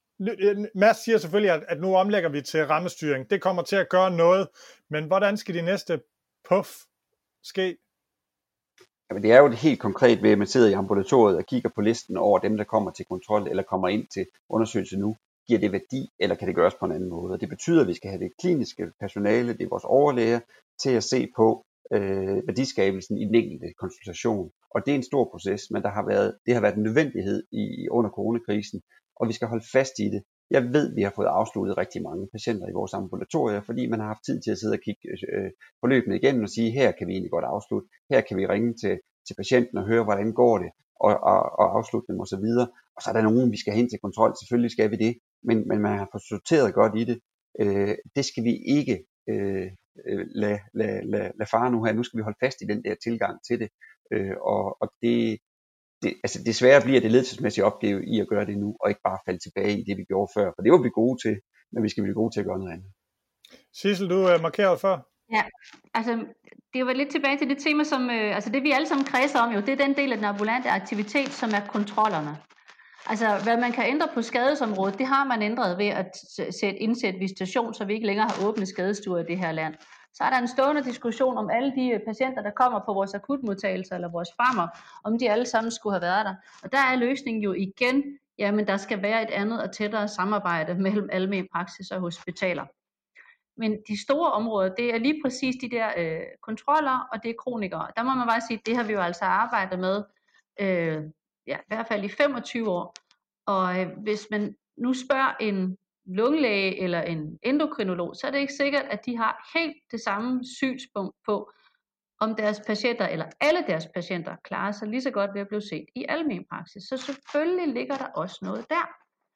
D: Mads siger selvfølgelig, at, at nu omlægger vi til rammestyring. Det kommer til at gøre noget, men hvordan skal de næste puff ske?
G: Jamen, det er jo det helt konkret ved, at man sidder i ambulatoriet og kigger på listen over dem, der kommer til kontrol eller kommer ind til undersøgelse nu. Giver det værdi, eller kan det gøres på en anden måde? Og det betyder, at vi skal have det kliniske personale, det er vores overlæger, til at se på øh, værdiskabelsen i den enkelte konsultation. Og det er en stor proces, men der har været, det har været en nødvendighed i, under coronakrisen, og vi skal holde fast i det. Jeg ved, at vi har fået afsluttet rigtig mange patienter i vores ambulatorier, fordi man har haft tid til at sidde og kigge øh, forløbene igennem og sige, her kan vi egentlig godt afslutte, her kan vi ringe til, til patienten og høre, hvordan går det, og, og, og afslutte dem osv. Og så er der nogen, vi skal hen til kontrol, selvfølgelig skal vi det, men, men man har fået sorteret godt i det. Øh, det skal vi ikke øh, lade lad, lad, lad fare nu her. Nu skal vi holde fast i den der tilgang til det, øh, og, og det Det, altså desværre bliver det ledelsesmæssige opgave i at gøre det nu, og ikke bare falde tilbage i det, vi gjorde før. For det var vi gode til, men vi skal blive gode til at gøre noget andet.
D: Sissel, du er markeret før.
F: Ja, altså det var lidt tilbage til det tema, som, øh, altså det vi alle sammen kredser om jo, det er den del af den ambulante aktivitet, som er kontrollerne. Altså hvad man kan ændre på skadesområdet, det har man ændret ved at sætte, indsætte visitation, så vi ikke længere har åbne skadestuer i det her land. Så er der en stående diskussion om alle de patienter, der kommer på vores akutmodtagelser eller vores farmer, om de alle sammen skulle have været der. Og der er løsningen jo igen jamen der skal være et andet og tættere samarbejde mellem almen praksis og hospitaler. Men de store områder, det er lige præcis de der øh, kontroller, og det er kronikere. Der må man bare sige, at det har vi jo altså arbejdet med, øh, ja, i hvert fald i femogtyve år. Og øh, hvis man nu spørger en lungelæge eller en endokrinolog, så er det ikke sikkert, at de har helt det samme synspunkt på, om deres patienter, eller alle deres patienter, klarer sig lige så godt ved at blive set i almen praksis. Så selvfølgelig ligger der også noget der.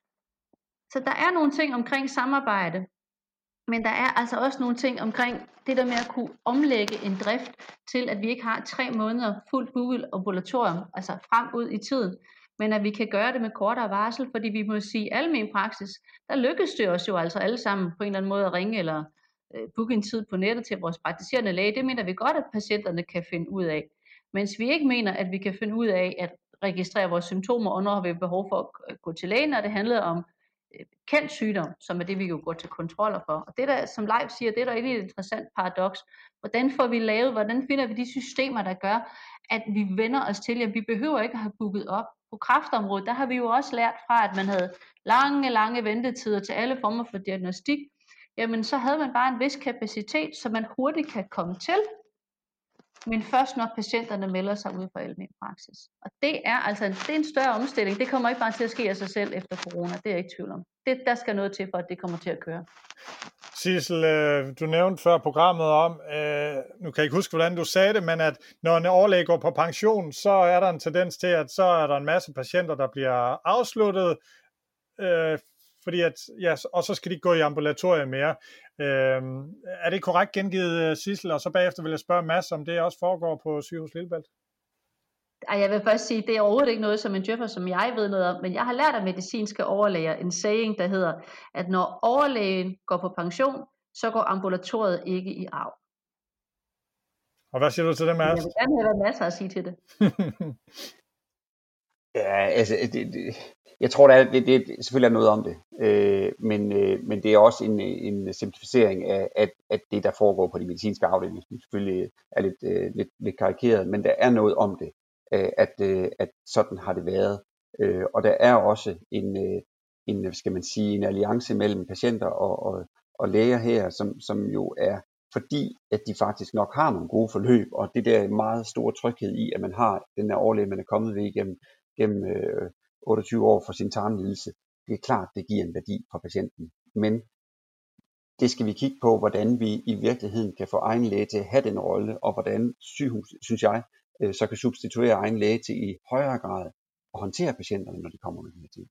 F: Så der er nogle ting omkring samarbejde, men der er altså også nogle ting omkring det der med at kunne omlægge en drift til, at vi ikke har tre måneder fuldt booket ambulatorium, altså frem ud i tiden, men at vi kan gøre det med kortere varsel, fordi vi må sige, at almen praksis, der lykkes det os jo altså alle sammen på en eller anden måde at ringe eller øh, booke en tid på nettet til vores praktiserende læge. Det mener vi godt, at patienterne kan finde ud af. Mens vi ikke mener, at vi kan finde ud af at registrere vores symptomer, og når har vi behov for at gå til lægen, når det handler om kendt sygdom, som er det, vi jo går til kontroller for. Og det der, som Leif siger, det er der egentlig et interessant paradoks. Hvordan får vi lavet, hvordan finder vi de systemer, der gør, at vi vender os til, at vi behøver ikke at have booket op. På kræftområdet, der har vi jo også lært fra, at man havde lange, lange ventetider til alle former for diagnostik. Jamen, så havde man bare en vis kapacitet, så man hurtigt kan komme til, men først når patienterne melder sig ud fra almen praksis. Og det er altså en, det er en større omstilling. Det kommer ikke bare til at ske af sig selv efter corona. Det er jeg ikke tvivl om. Det, der skal noget til, for at det kommer til at køre.
D: Sissel, du nævnte før programmet om, øh, nu kan jeg ikke huske, hvordan du sagde det, men at når en overlæge går på pension, så er der en tendens til, at så er der en masse patienter, der bliver afsluttet, øh, fordi at, ja, og så skal de gå i ambulatoriet mere. Øh, er det korrekt gengivet, Sissel? Og så bagefter vil jeg spørge Mads, om det også foregår på Sygehus Lillebælt?
F: Ej, jeg vil først sige, det er overhovedet ikke noget som en djøffer, som jeg ved noget om, men jeg har lært af medicinske overlæger en saying, der hedder, at når overlægen går på pension, så går ambulatoriet ikke i arv.
D: Og hvad siger du til det, Mads?
F: Jeg vil gerne have masser at sige til det.
G: Ja, altså, det, det, jeg tror, der er, det, det selvfølgelig er noget om det, øh, men, øh, men det er også en, en simplificering af at, at det, der foregår på de medicinske afdelinger, som selvfølgelig er lidt, øh, lidt, lidt karikeret, men der er noget om det, øh, at, øh, at sådan har det været. Øh, og der er også en, øh, en, skal man sige, en alliance mellem patienter og, og, og læger her, som, som jo er fordi, at de faktisk nok har nogle gode forløb, og det der meget store tryghed i, at man har den her overlæge, man er kommet ved igennem gennem øh, otteogtyve år for sin tarmlidelse. Det er klart, det giver en værdi for patienten. Men det skal vi kigge på, hvordan vi i virkeligheden kan få egen læge til at have den rolle, og hvordan sygehus, synes jeg, øh, så kan substituere egen læge til i højere grad at håndtere patienterne, når de kommer med den her tid.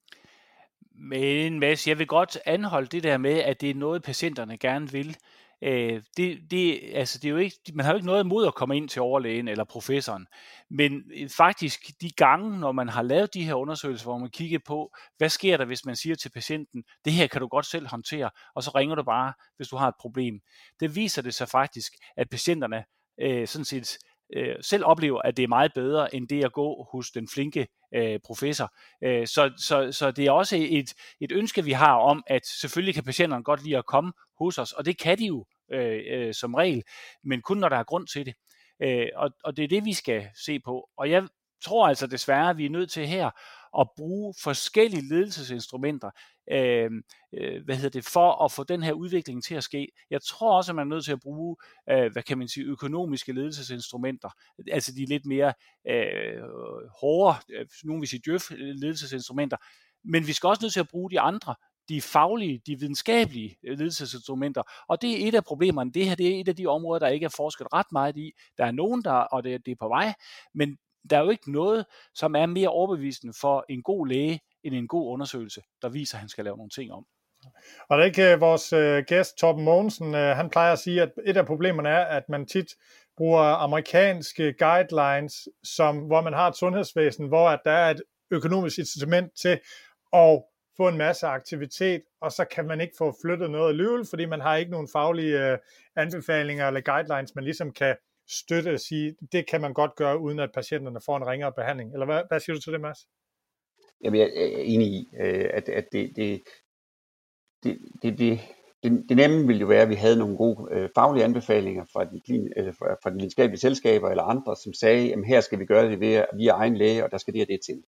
E: Men Mads, jeg vil godt anholde det der med, at det er noget, patienterne gerne vil. Øh, det, det, altså det er jo ikke, man har jo ikke noget imod at komme ind til overlægen eller professoren, men faktisk de gange, når man har lavet de her undersøgelser, hvor man kigger på, hvad sker der, hvis man siger til patienten, det her kan du godt selv håndtere, og så ringer du bare, hvis du har et problem. Det viser det sig faktisk, at patienterne øh, sådan set øh, selv oplever, at det er meget bedre, end det at gå hos den flinke øh, professor. Øh, så, så, så det er også et, et ønske, vi har om, at selvfølgelig kan patienterne godt lide at komme hos os, og det kan de jo øh, øh, som regel, men kun når der er grund til det. Øh, og, og det er det, vi skal se på. Og jeg tror altså desværre, at vi er nødt til her at bruge forskellige ledelsesinstrumenter øh, øh, hvad hedder det, for at få den her udvikling til at ske. Jeg tror også, at man er nødt til at bruge øh, hvad kan man sige, økonomiske ledelsesinstrumenter, altså de lidt mere øh, hårde, nogen vil sige djøf ledelsesinstrumenter, men vi skal også nødt til at bruge de andre, de faglige, de videnskabelige ledelsesinstrumenter, og det er et af problemerne. Det her det er et af de områder, der ikke er forsket ret meget i. Der er nogen, der, og det, det er på vej, men der er jo ikke noget, som er mere overbevisende for en god læge, end en god undersøgelse, der viser, at han skal lave nogle ting om.
D: Og det er ikke vores øh, gæst, Torben Mogensen, øh, han plejer at sige, at et af problemerne er, at man tit bruger amerikanske guidelines, som, hvor man har et sundhedsvæsen, hvor at der er et økonomisk incitament til at få en masse aktivitet, og så kan man ikke få flyttet noget alligevel, fordi man har ikke nogen faglige øh, anbefalinger eller guidelines, man ligesom kan støtte og sige, det kan man godt gøre, uden at patienterne får en ringere behandling. Eller hvad, hvad siger du til det, Mads?
G: Jamen, jeg er enig i, at, at det, det, det, det, det, det, det nemme ville jo være, at vi havde nogle gode øh, faglige anbefalinger fra de, klin, eller fra, fra de videnskabelige selskaber eller andre, som sagde, at her skal vi gøre det via, via egen læge, og der skal det og det til.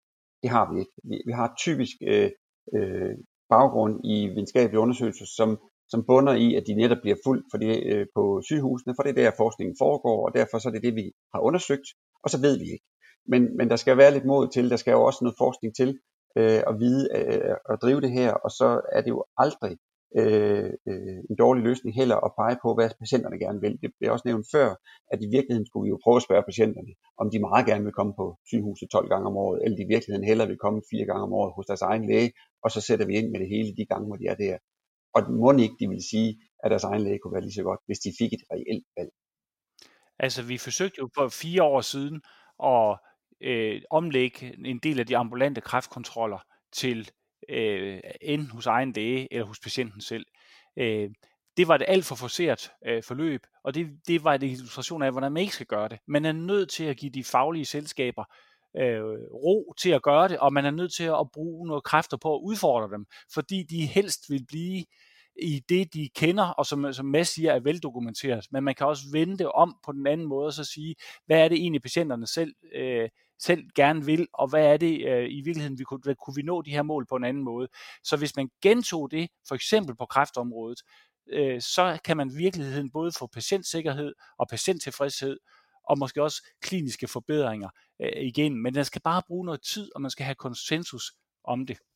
G: Det har vi ikke. Vi, vi har typisk øh, øh, baggrund i videnskabelige undersøgelser, som, som bunder i, at de netop bliver fuldt for det, øh, på sygehusene, for det er der forskningen foregår, og derfor så er det det, vi har undersøgt, og så ved vi ikke. Men, men der skal være lidt mod til, der skal jo også noget forskning til øh, at vide øh, at drive det her, og så er det jo aldrig øh, øh, en dårlig løsning heller at pege på, hvad patienterne gerne vil. Det blev også nævnt før, at i virkeligheden skulle vi jo prøve at spørge patienterne, om de meget gerne vil komme på sygehuset tolv gange om året, eller de i virkeligheden hellere vil komme fire gange om året hos deres egen læge, og så sætter vi ind med det hele de gange, hvor de er der. Og må ikke, de vil sige, at deres egen læge kunne være lige så godt, hvis de fik et reelt valg.
E: Altså, vi forsøgte jo for fire år siden at øh, omlægge en del af de ambulante kræftkontroller til øh, enten hos egen læge eller hos patienten selv. Øh, det var et alt for forceret øh, forløb, og det, det var en illustration af, hvordan man ikke skal gøre det. Man er nødt til at give de faglige selskaber øh, ro til at gøre det, og man er nødt til at bruge noget kræfter på at udfordre dem, fordi de helst vil blive i det, de kender, og som, som Mads siger, er veldokumenteret. Men man kan også vende det om på den anden måde, og så sige, hvad er det egentlig patienterne selv, øh, selv gerne vil, og hvad er det øh, i virkeligheden, vi kunne, hvad, kunne vi nå de her mål på en anden måde. Så hvis man gentog det, for eksempel på kræftområdet, øh, så kan man i virkeligheden både få patientsikkerhed og patienttilfredshed, og måske også kliniske forbedringer øh, igen. Men man skal bare bruge noget tid, og man skal have konsensus om det.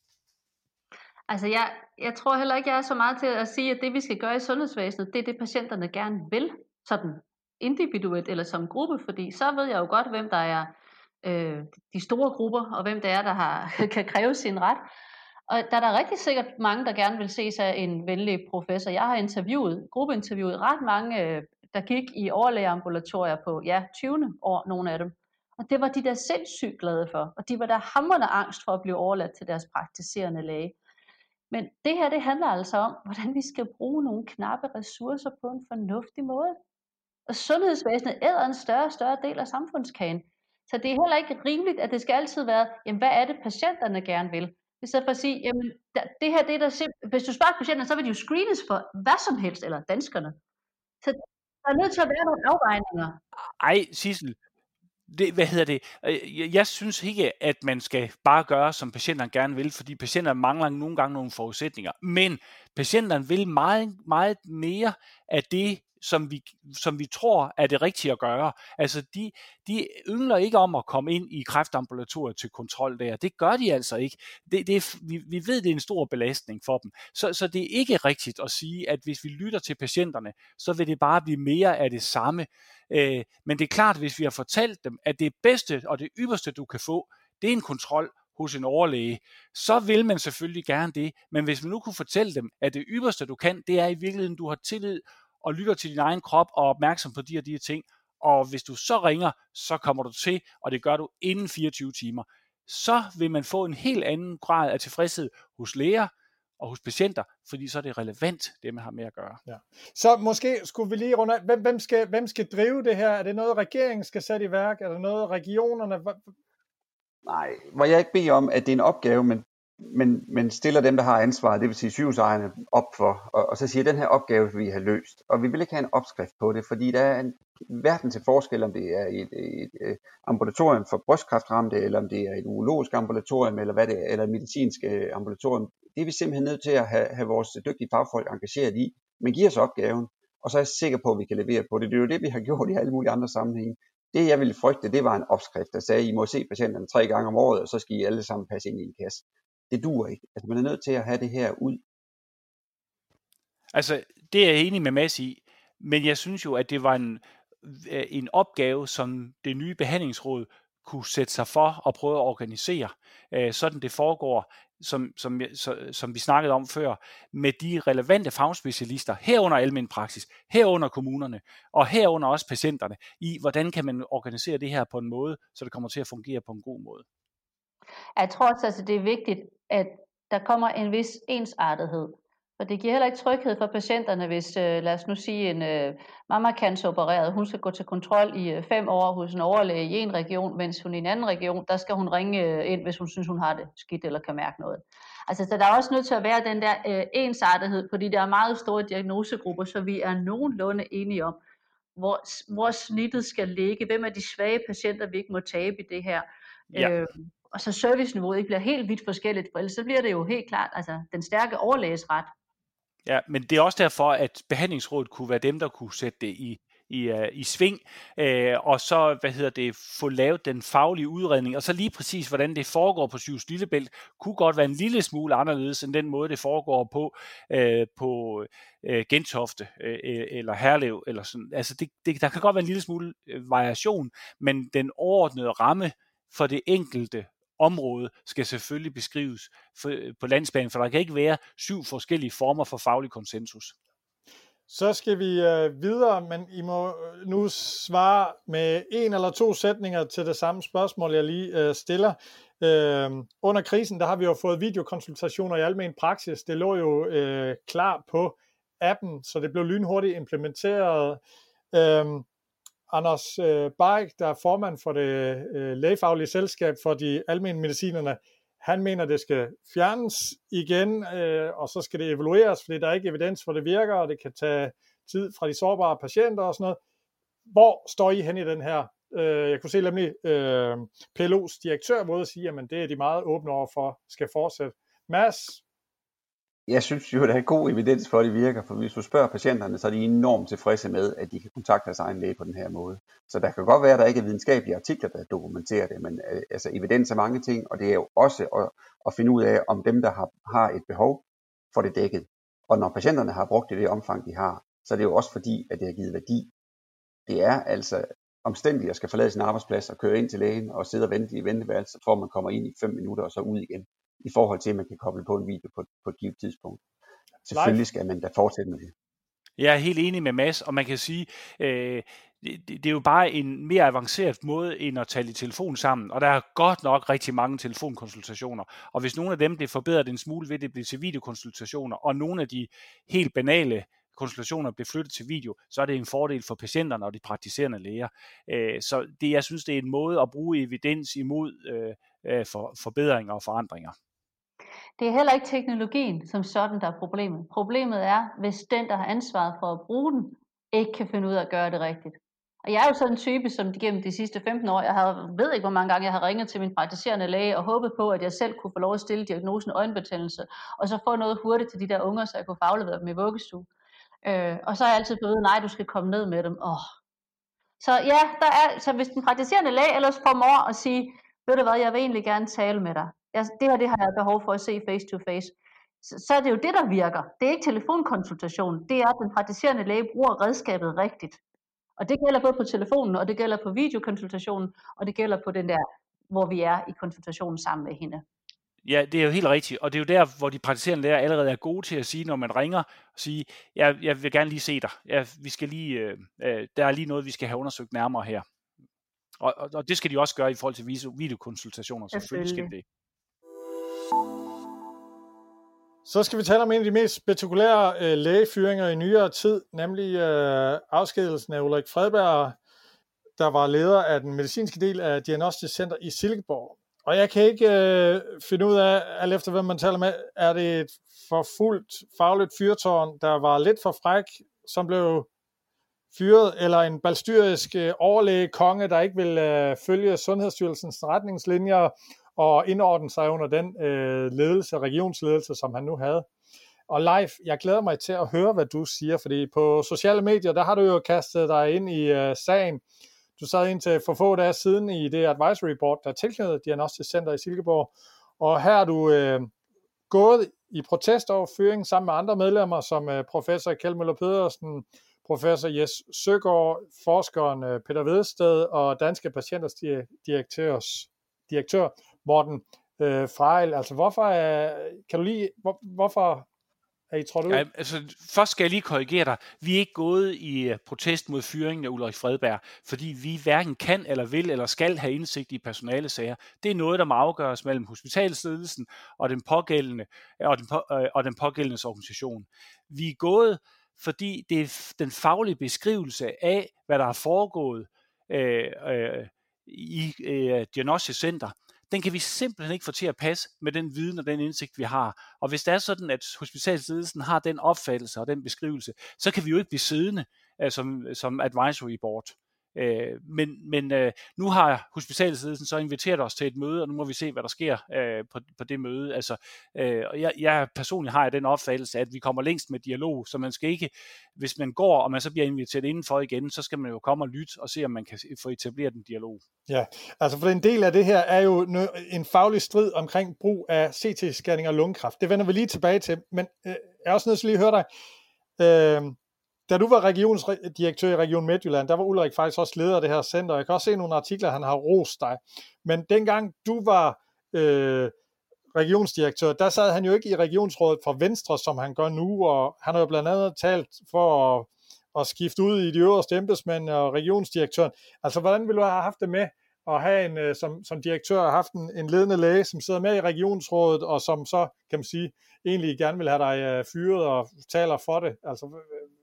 F: Altså jeg, jeg tror heller ikke, jeg er så meget til at sige, at det vi skal gøre i sundhedsvæsenet, det er det patienterne gerne vil, sådan individuelt eller som gruppe, fordi så ved jeg jo godt, hvem der er øh, de store grupper, og hvem det er, der har, kan kræve sin ret. Og der er der rigtig sikkert mange, der gerne vil se sig en venlig professor. Jeg har interviewet, gruppeinterviewet ret mange, øh, der gik i overlægeambulatorier på ja, tyvende år, nogle af dem. Og det var de der sindssygt glade for, og de var der hamrende angst for at blive overladt til deres praktiserende læge. Men det her, det handler altså om, hvordan vi skal bruge nogle knappe ressourcer på en fornuftig måde. Og sundhedsvæsenet æder en større og større del af samfundskagen. Så det er heller ikke rimeligt, at det skal altid være, jamen hvad er det patienterne gerne vil? I stedet for at sige, jamen det her, det er der simpelthen, hvis du spørger patienterne, så vil de jo screenes for hvad som helst, eller danskerne. Så der er nødt til at være nogle afvejninger.
E: Ej, Sissel, Det, hvad hedder det? Jeg, jeg synes ikke, at man skal bare gøre, som patienterne gerne vil, fordi patienterne mangler nogle gange nogle forudsætninger. Men patienterne vil meget, meget mere af det, som vi, som vi tror er det rigtige at gøre. Altså, de, de yngler ikke om at komme ind i kræftambulatoriet til kontrol der. Det gør de altså ikke. Det, det er, vi, vi ved, det er en stor belastning for dem. Så, så det er ikke rigtigt at sige, at hvis vi lytter til patienterne, så vil det bare blive mere af det samme. Øh, men det er klart, hvis vi har fortalt dem, at det bedste og det ypperste, du kan få, det er en kontrol hos en overlæge, så vil man selvfølgelig gerne det. Men hvis man nu kunne fortælle dem, at det ypperste, du kan, det er i virkeligheden, du har tillid og lytter til din egen krop og er opmærksom på de og de ting, og hvis du så ringer, så kommer du til, og det gør du inden fireogtyve timer, så vil man få en helt anden grad af tilfredshed hos læger og hos patienter, fordi så er det relevant, det man har med at gøre.
D: Ja. Så måske skulle vi lige runde af, hvem, hvem, skal, hvem skal drive det her? Er det noget, regeringen skal sætte i værk? Er det noget, regionerne?
G: Nej, hvor jeg ikke beder om, at det er en opgave, men, men, men stiller dem, der har ansvaret, det vil sige sygehusejerne, op for, og, og så siger, at den her opgave vil vi have løst. Og vi vil ikke have en opskrift på det, fordi der er en verden til forskel, om det er et, et, et ambulatorium for brystkræftramte, eller om det er et urologisk ambulatorium, eller hvad det er, eller et medicinsk ambulatorium. Det er vi simpelthen nødt til at have, have vores dygtige fagfolk engageret i, men giver os opgaven, og så er jeg sikker på, at vi kan levere på det. Det er jo det, vi har gjort i alle mulige andre sammenhænge. Det, jeg ville frygte, det var en opskrift, der sagde, I må se patienterne tre gange om året, og så skal I alle sammen passe ind i en kasse. Det duer ikke. Altså, man er nødt til at have det her ud.
E: Altså, det er jeg enig med Mads i, men jeg synes jo, at det var en, en opgave, som det nye behandlingsråd kunne sætte sig for at prøve at organisere, øh, sådan det foregår, som, som, så, som vi snakkede om før, med de relevante fagspecialister, herunder almen praksis, herunder kommunerne, og herunder også patienterne, i hvordan kan man organisere det her på en måde, så det kommer til at fungere på en god måde.
F: Jeg tror også, at det er vigtigt, at der kommer en vis ensartethed. For det giver heller ikke tryghed for patienterne, hvis, øh, lad os nu sige, en øh, mamma cancer-opereret, hun skal gå til kontrol i øh, fem år hos en overlæge i en region, mens hun i en anden region, der skal hun ringe øh, ind, hvis hun synes, hun har det skidt eller kan mærke noget. Altså, så der er også nødt til at være den der øh, ensartethed, fordi der er meget store diagnosegrupper, så vi er nogenlunde enige om, hvor, hvor snittet skal ligge, hvem er de svage patienter, vi ikke må tabe i det her.
E: Ja.
F: Øh, og så serviceniveauet ikke bliver helt vidt forskelligt, for ellers så bliver det jo helt klart altså den stærke overlæges ret.
E: Ja, men det er også derfor, at behandlingsrådet kunne være dem, der kunne sætte det i, i, uh, i sving, øh, og så hvad hedder det, få lavet den faglige udredning, og så lige præcis, hvordan det foregår på Sygehus Lillebælt, kunne godt være en lille smule anderledes, end den måde, det foregår på, øh, på øh, Gentofte øh, eller Herlev, eller sådan. Altså, det, det, der kan godt være en lille smule øh, variation, men den overordnede ramme for det enkelte område skal selvfølgelig beskrives for, på landsplan, for der kan ikke være syv forskellige former for faglig konsensus.
D: Så skal vi øh, videre, men I må nu svare med en eller to sætninger til det samme spørgsmål, jeg lige øh, stiller. Øh, under krisen, der har vi jo fået videokonsultationer i almen praksis. Det lå jo øh, klar på appen, så det blev lynhurtigt implementeret. Øh, Anders øh, Bajk, der er formand for det øh, lægefaglige selskab for de almene medicinerne, han mener, det skal fjernes igen, øh, og så skal det evalueres, fordi der er ikke evidens for, det virker, og det kan tage tid fra de sårbare patienter og sådan noget. Hvor står I hen i den her? Øh, jeg kunne se nemlig øh, P L O's direktør både sige, at det er de meget åbne over for, skal fortsætte. Mads?
G: Jeg synes jo, der er god evidens for, at det virker, for hvis du spørger patienterne, så er de enormt tilfredse med, at de kan kontakte deres egen læge på den her måde. Så der kan godt være, at der ikke er videnskabelige artikler, der dokumenterer det, men øh, altså evidens er mange ting, og det er jo også at, at finde ud af, om dem, der har, har et behov, får det dækket. Og når patienterne har brugt det i det omfang, de har, så er det jo også fordi, at det har givet værdi. Det er altså omstændigt at skal forlade sin arbejdsplads og køre ind til lægen og sidde og vente i venteværelset, for man kommer ind i fem minutter og så ud igen, i forhold til, at man kan koble på en video på, på et givet tidspunkt. Selvfølgelig skal man da fortsætte med det.
E: Jeg er helt enig med Mads, og man kan sige, øh, det, det er jo bare en mere avanceret måde, end at tale i telefon sammen, og der er godt nok rigtig mange telefonkonsultationer, og hvis nogle af dem bliver forbedret en smule ved det bliver til videokonsultationer, og nogle af de helt banale konsultationer bliver flyttet til video, så er det en fordel for patienterne og de praktiserende læger. Øh, så det, jeg synes, det er en måde at bruge evidens imod øh, for, forbedringer og forandringer.
F: Det er heller ikke teknologien som sådan, der er problemet. Problemet er, hvis den, der har ansvaret for at bruge den, ikke kan finde ud af at gøre det rigtigt. Og jeg er jo sådan en type, som gennem de sidste femten år, jeg har, ved ikke, hvor mange gange jeg har ringet til min praktiserende læge og håbet på, at jeg selv kunne få lov at stille diagnosen øjenbetændelse, og så få noget hurtigt til de der unger, så jeg kunne få afleveret dem i vuggestue. Øh, og så har jeg altid fået at vide, nej, du skal komme ned med dem. Oh. Så ja, der er, så hvis den praktiserende læge ellers formår at sige, ved du hvad, jeg vil egentlig gerne tale med dig. Jeg, det her det har jeg behov for at se face to face. Så, så er det jo det, der virker. Det er ikke telefonkonsultation. Det er, at den praktiserende læge bruger redskabet rigtigt. Og det gælder både på telefonen, og det gælder på videokonsultationen, og det gælder på den der, hvor vi er i konsultationen sammen med hende.
E: Ja, det er jo helt rigtigt, og det er jo der, hvor de praktiserende læger allerede er gode til at sige, når man ringer, og sige, jeg, jeg vil gerne lige se dig. Ja, vi skal lige, øh, der er lige noget, vi skal have undersøgt nærmere her. Og, og, og det skal de også gøre i forhold til videokonsultationer, selvfølgelig skal det.
D: Så skal vi tale om en af de mest spektakulære øh, lægefyringer i nyere tid, nemlig øh, afskedelsen af Ulrik Fredberg, der var leder af den medicinske del af Diagnostisk Center i Silkeborg. Og jeg kan ikke øh, finde ud af, alt efter hvem man taler med, er det et forfulgt fagligt fyrtårn, der var lidt for fræk, som blev fyret, eller en balstyrisk øh, overlæge konge, der ikke vil øh, følge Sundhedsstyrelsens retningslinjer og indordne sig under den øh, ledelse, regionsledelse, som han nu havde. Og Leif, jeg glæder mig til at høre, hvad du siger, fordi på sociale medier, der har du jo kastet dig ind i øh, sagen. Du sad indtil for få dage siden i det advisory board, der tilknyttede Diagnostisk Center i Silkeborg, og her er du øh, gået i protest over fyringen sammen med andre medlemmer, som øh, professor Kjeld Møller Pedersen, professor Jes Søgaard, forskeren øh, Peter Vedsted og Danske Patienters direktørs, direktør Morten øh, Frejl. Altså hvorfor, øh, kan du lige, hvor, hvorfor er I trådt ud?
E: Ja, altså, først skal jeg lige korrigere dig. Vi er ikke gået i protest mod fyringen af Ulrik Fredberg, fordi vi hverken kan eller vil eller skal have indsigt i personalesager. Det er noget, der må afgøres mellem hospitalsledelsen og den pågældende og den, på, og den pågældendes organisation. Vi er gået, fordi det er den faglige beskrivelse af, hvad der er foregået øh, øh, i øh, Diagnostisk Center. Den kan vi simpelthen ikke få til at passe med den viden og den indsigt, vi har. Og hvis det er sådan, at hospitalsledelsen har den opfattelse og den beskrivelse, så kan vi jo ikke blive siddende uh, som, som advisory board. Øh, men men øh, nu har hospitalsledelsen så inviteret os til et møde, og nu må vi se, hvad der sker øh, på, på det møde. Altså, øh, og jeg, jeg personligt har jeg den opfattelse, at vi kommer længst med dialog, så man skal ikke, hvis man går, og man så bliver inviteret indenfor igen, så skal man jo komme og lytte og se, om man kan få etableret en dialog.
D: Ja, altså for en del af det her er jo en faglig strid omkring brug af C T-scanning og lungekræft. Det vender vi lige tilbage til, men øh, jeg er også nødt til lige at høre dig. Øh, Da du var regionsdirektør i Region Midtjylland, der var Ulrik faktisk også leder af det her center. Jeg kan også se nogle artikler, han har rost dig. Men dengang du var øh, regionsdirektør, der sad han jo ikke i regionsrådet for Venstre, som han gør nu, og han har jo blandt andet talt for at, at skifte ud i de øverste embedsmænd og regionsdirektøren. Altså, hvordan ville du have haft det med at have en, som, som direktør, have haft en, en ledende læge, som sidder med i regionsrådet, og som så, kan man sige, egentlig gerne vil have dig fyret og taler for det? Altså,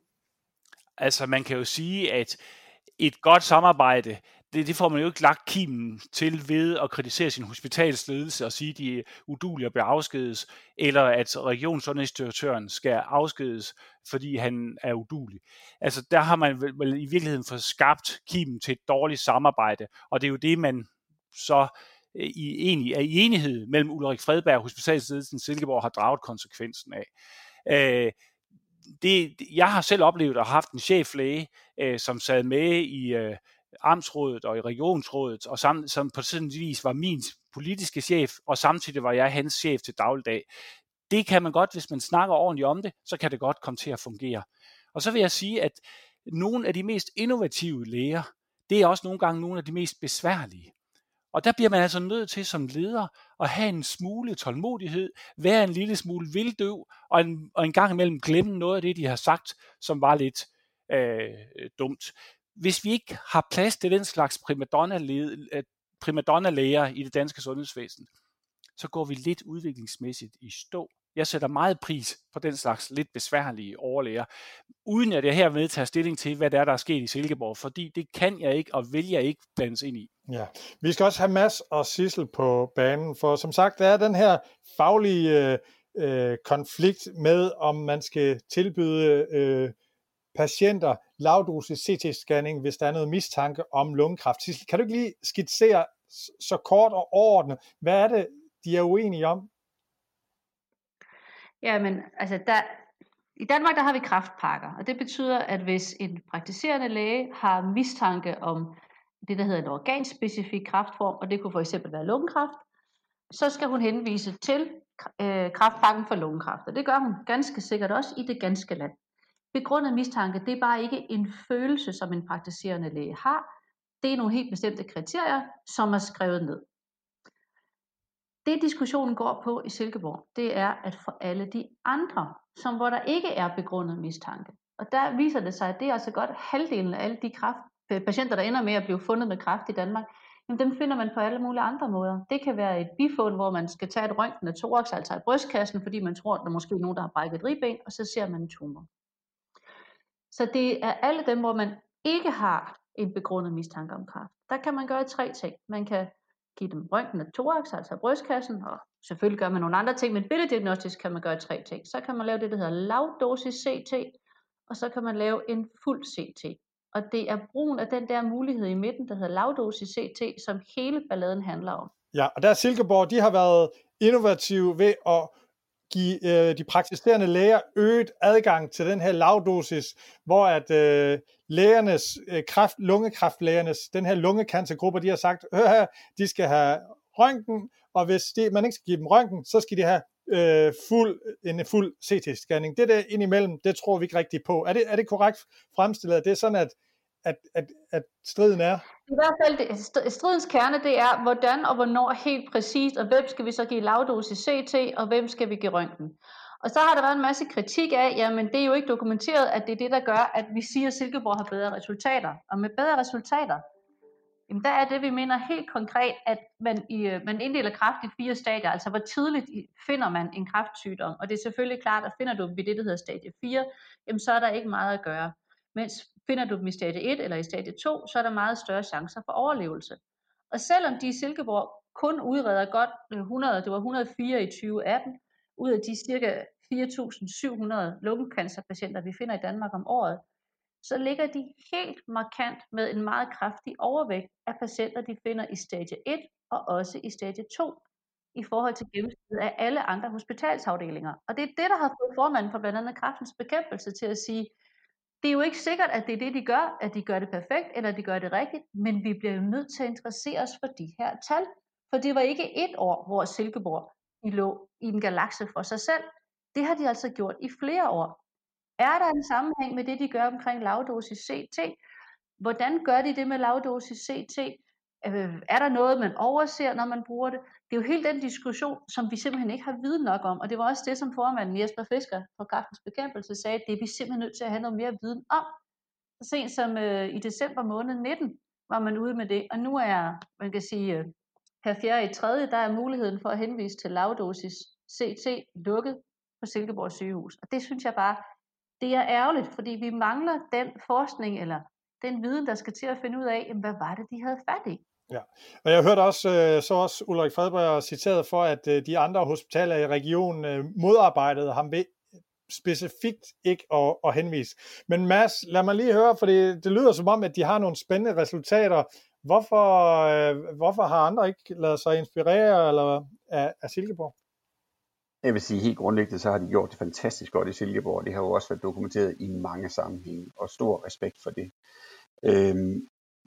E: Altså, man kan jo sige, at et godt samarbejde, det, det får man jo ikke lagt kimen til ved at kritisere sin hospitalsledelse og sige, at de er udulige og bliver afskedes, eller at regionssundhedsdirektøren skal afskedes, fordi han er udulig. Altså, der har man vel, vel i virkeligheden fået skabt kimen til et dårligt samarbejde, og det er jo det, man så i, egentlig er i enighed mellem Ulrik Fredberg og hospitalsledelsen Silkeborg har draget konsekvensen af. Øh, Det, jeg har selv oplevet at have haft en cheflæge, øh, som sad med i øh, amtsrådet og i regionsrådet, og sam, som på sådan vis var min politiske chef, og samtidig var jeg hans chef til dagligdag. Det kan man godt, hvis man snakker ordentligt om det, så kan det godt komme til at fungere. Og så vil jeg sige, at nogle af de mest innovative læger, det er også nogle gange nogle af de mest besværlige. Og der bliver man altså nødt til som leder at have en smule tålmodighed, være en lille smule vilddøv, og en, og en gang imellem glemme noget af det, de har sagt, som var lidt øh, dumt. Hvis vi ikke har plads til den slags primadonna-læger i det danske sundhedsvæsen, så går vi lidt udviklingsmæssigt i stå. Jeg sætter meget pris på den slags lidt besværlige overlæger, uden at jeg hermed tager stilling til, hvad der er, der er sket i Silkeborg, fordi det kan jeg ikke og vil jeg ikke blandes ind i.
D: Ja, vi skal også have Mads og Sissel på banen, for som sagt, der er den her faglige øh, konflikt med, om man skal tilbyde øh, patienter lavdosis C T-scanning, hvis der er noget mistanke om lungekræft. Sissel, kan du ikke lige skitsere så kort og overordnet, hvad er det, de er uenige om?
F: Jamen, altså der, i Danmark der har vi kræftpakker, og det betyder, at hvis en praktiserende læge har mistanke om det, der hedder en organspecifik kræftform, og det kunne for eksempel være lungekræft, så skal hun henvise til øh, kræftpakken for lungekræft, og det gør hun ganske sikkert også i det ganske land. Begrundet mistanke, det er bare ikke en følelse, som en praktiserende læge har. Det er nogle helt bestemte kriterier, som er skrevet ned. Det diskussionen går på i Silkeborg, det er at for alle de andre, som hvor der ikke er begrundet mistanke. Og der viser det sig, at det er altså godt halvdelen af alle de kræft, patienter, der ender med at blive fundet med kræft i Danmark, jamen dem finder man på alle mulige andre måder. Det kan være et bifund, hvor man skal tage et røntgen af thorax, altså i brystkassen, fordi man tror, at der er måske nogen, der har brækket ribben, og så ser man en tumor. Så det er alle dem, hvor man ikke har en begrundet mistanke om kræft. Der kan man gøre tre ting. Man kan give dem røntgen af thorax, altså af brystkassen, og selvfølgelig gør man nogle andre ting, men billeddiagnostisk kan man gøre tre ting. Så kan man lave det, der hedder lavdosis C T, og så kan man lave en fuld C T. Og det er brugen af den der mulighed i midten, der hedder lavdosis C T, som hele balladen handler om.
D: Ja, og der Silkeborg, de har været innovative ved at give øh, de praktiserende læger øget adgang til den her lavdosis, hvor at øh, lægernes, øh, kræft, lungekræftlægernes, den her lungecancergruppe, de har sagt, hør her, de skal have røntgen, og hvis de, man ikke skal give dem røntgen, så skal de have øh, fuld, en fuld C T-scanning. Det der indimellem, det tror vi ikke rigtigt på. Er det, er det korrekt fremstillet? Det er sådan, at, at, at, at striden er?
F: I hvert fald, det, stridens kerne, det er, hvordan og hvornår helt præcist, og hvem skal vi så give lavdosis C T, og hvem skal vi give røntgen. Og så har der været en masse kritik af, jamen det er jo ikke dokumenteret, at det er det, der gør, at vi siger, at Silkeborg har bedre resultater. Og med bedre resultater, jamen der er det, vi mener helt konkret, at man, i, man inddeler kræft i fire stadier, altså hvor tidligt finder man en kræftsygdom. Og det er selvfølgelig klart, at finder du dem i det, der hedder stadie fire, jamen så er der ikke meget at gøre. Mens finder du dem i stadie et eller i stadie to, så er der meget større chancer for overlevelse. Og selvom de i Silkeborg kun udreder godt hundrede, det var et hundrede og fire i tyve atten, ud af de cirka fire tusind syv hundrede lungecancerpatienter, vi finder i Danmark om året, så ligger de helt markant med en meget kraftig overvægt af patienter, de finder i stadie et og også i stadie to, i forhold til gennemsnittet af alle andre hospitalsafdelinger. Og det er det, der har fået formanden for blandt andet Kræftens Bekæmpelse til at sige, det er jo ikke sikkert, at det er det, de gør, at de gør det perfekt, eller de gør det rigtigt, men vi bliver jo nødt til at interessere os for de her tal. For det var ikke et år, hvor Silkeborg de lå i en galakse for sig selv. Det har de altså gjort i flere år. Er der en sammenhæng med det, de gør omkring lavdosis C T? Hvordan gør de det med lavdosis C T? Øh, er der noget, man overser, når man bruger det? Det er jo hele den diskussion, som vi simpelthen ikke har viden nok om. Og det var også det, som formanden Jesper Fisker fra Kræftens Bekæmpelse sagde, det er vi simpelthen nødt til at have noget mere viden om. Så sent som øh, i december måned nitten var man ude med det. Og nu er, man kan sige, øh, her fjerde i tredje, der er muligheden for at henvise til lavdosis C T lukket på Silkeborg sygehus. Og det synes jeg bare, det er ærgerligt, fordi vi mangler den forskning eller den viden, der skal til at finde ud af, jamen, hvad var det, de havde fat i.
D: Ja, og jeg hørte også, øh, så også Ulrik Fredberg citeret for, at øh, de andre hospitaler i regionen øh, modarbejdede ham ved specifikt ikke at, at henvise. Men Mads, lad mig lige høre, for det, det lyder som om, at de har nogle spændende resultater. Hvorfor, øh, hvorfor har andre ikke ladet sig inspirere eller, af, af Silkeborg?
G: Jeg vil sige, helt grundlæggende, så har de gjort det fantastisk godt i Silkeborg. Det har jo også været dokumenteret i mange sammenhænge, og stor respekt for det. Øhm,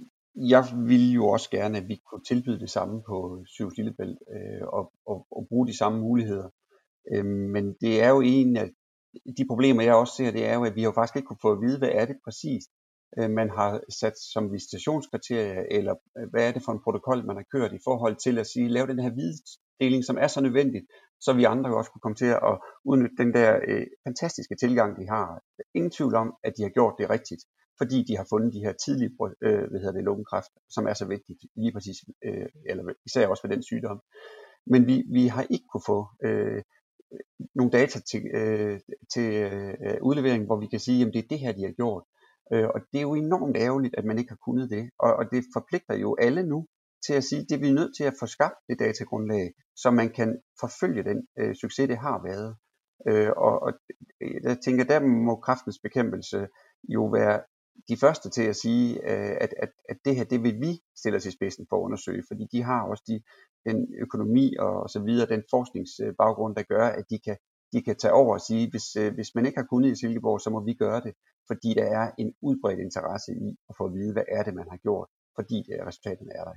G: jeg ville jo også gerne, at vi kunne tilbyde det samme på Sygehus Lillebælt, øh, og, og, og bruge de samme muligheder. Øhm, men det er jo en af de problemer, jeg også ser, det er jo, at vi jo faktisk ikke kunne få at vide, hvad er det præcis, øh, man har sat som visitationskriterier, eller hvad er det for en protokol, man har kørt i forhold til at sige, lave den her vidensdeling, som er så nødvendigt, så vi andre jo også kunne komme til at udnytte den der øh, fantastiske tilgang, de har. Ingen tvivl om, at de har gjort det rigtigt, fordi de har fundet de her tidlige øh, hvad hedder det, lungekræft, som er så vigtigt, lige præcis, øh, eller især også ved den sygdom. Men vi, vi har ikke kunne få øh, nogle data til, øh, til øh, udlevering, hvor vi kan sige, at det er det her, de har gjort. Øh, og det er jo enormt ærgerligt, at man ikke har kunnet det. Og, og det forpligter jo alle nu til at sige, at det er vi nødt til at få skabt det datagrundlag, så man kan forfølge den øh, succes, det har været. Øh, og, og jeg tænker, der må Kræftens Bekæmpelse jo være de første til at sige, øh, at, at, at det her, det vil vi stille os i spidsen for at undersøge, fordi de har også de, den økonomi og så videre, den forskningsbaggrund, der gør, at de kan, de kan tage over og sige, hvis, øh, hvis man ikke har kunnet i Silkeborg, så må vi gøre det, fordi der er en udbredt interesse i at få at vide, hvad er det, man har gjort, fordi det, resultaterne er der.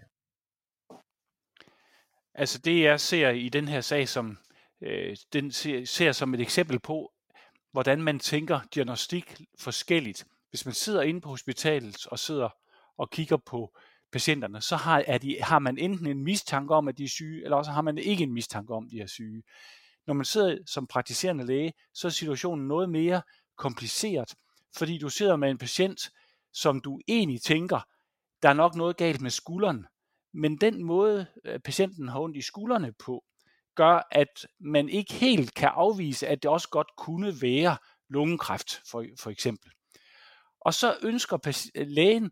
E: Altså det, jeg ser i den her sag, som øh, den ser, ser som et eksempel på, hvordan man tænker diagnostik forskelligt. Hvis man sidder inde på hospitalet og sidder og kigger på patienterne, så har, er de, har man enten en mistanke om, at de er syge, eller også har man ikke en mistanke om, at de er syge. Når man sidder som praktiserende læge, så er situationen noget mere kompliceret, fordi du sidder med en patient, som du egentlig tænker, der er nok noget galt med skulderen, men den måde, patienten har ondt i skuldrene på, gør, at man ikke helt kan afvise, at det også godt kunne være lungekræft, for, for eksempel. Og så ønsker lægen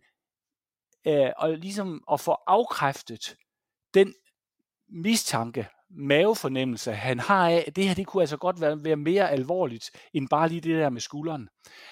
E: øh, at, ligesom at få afkræftet den mistanke, mavefornemmelse, han har af, at det her det kunne altså godt være, være mere alvorligt, end bare lige det der med skulderen.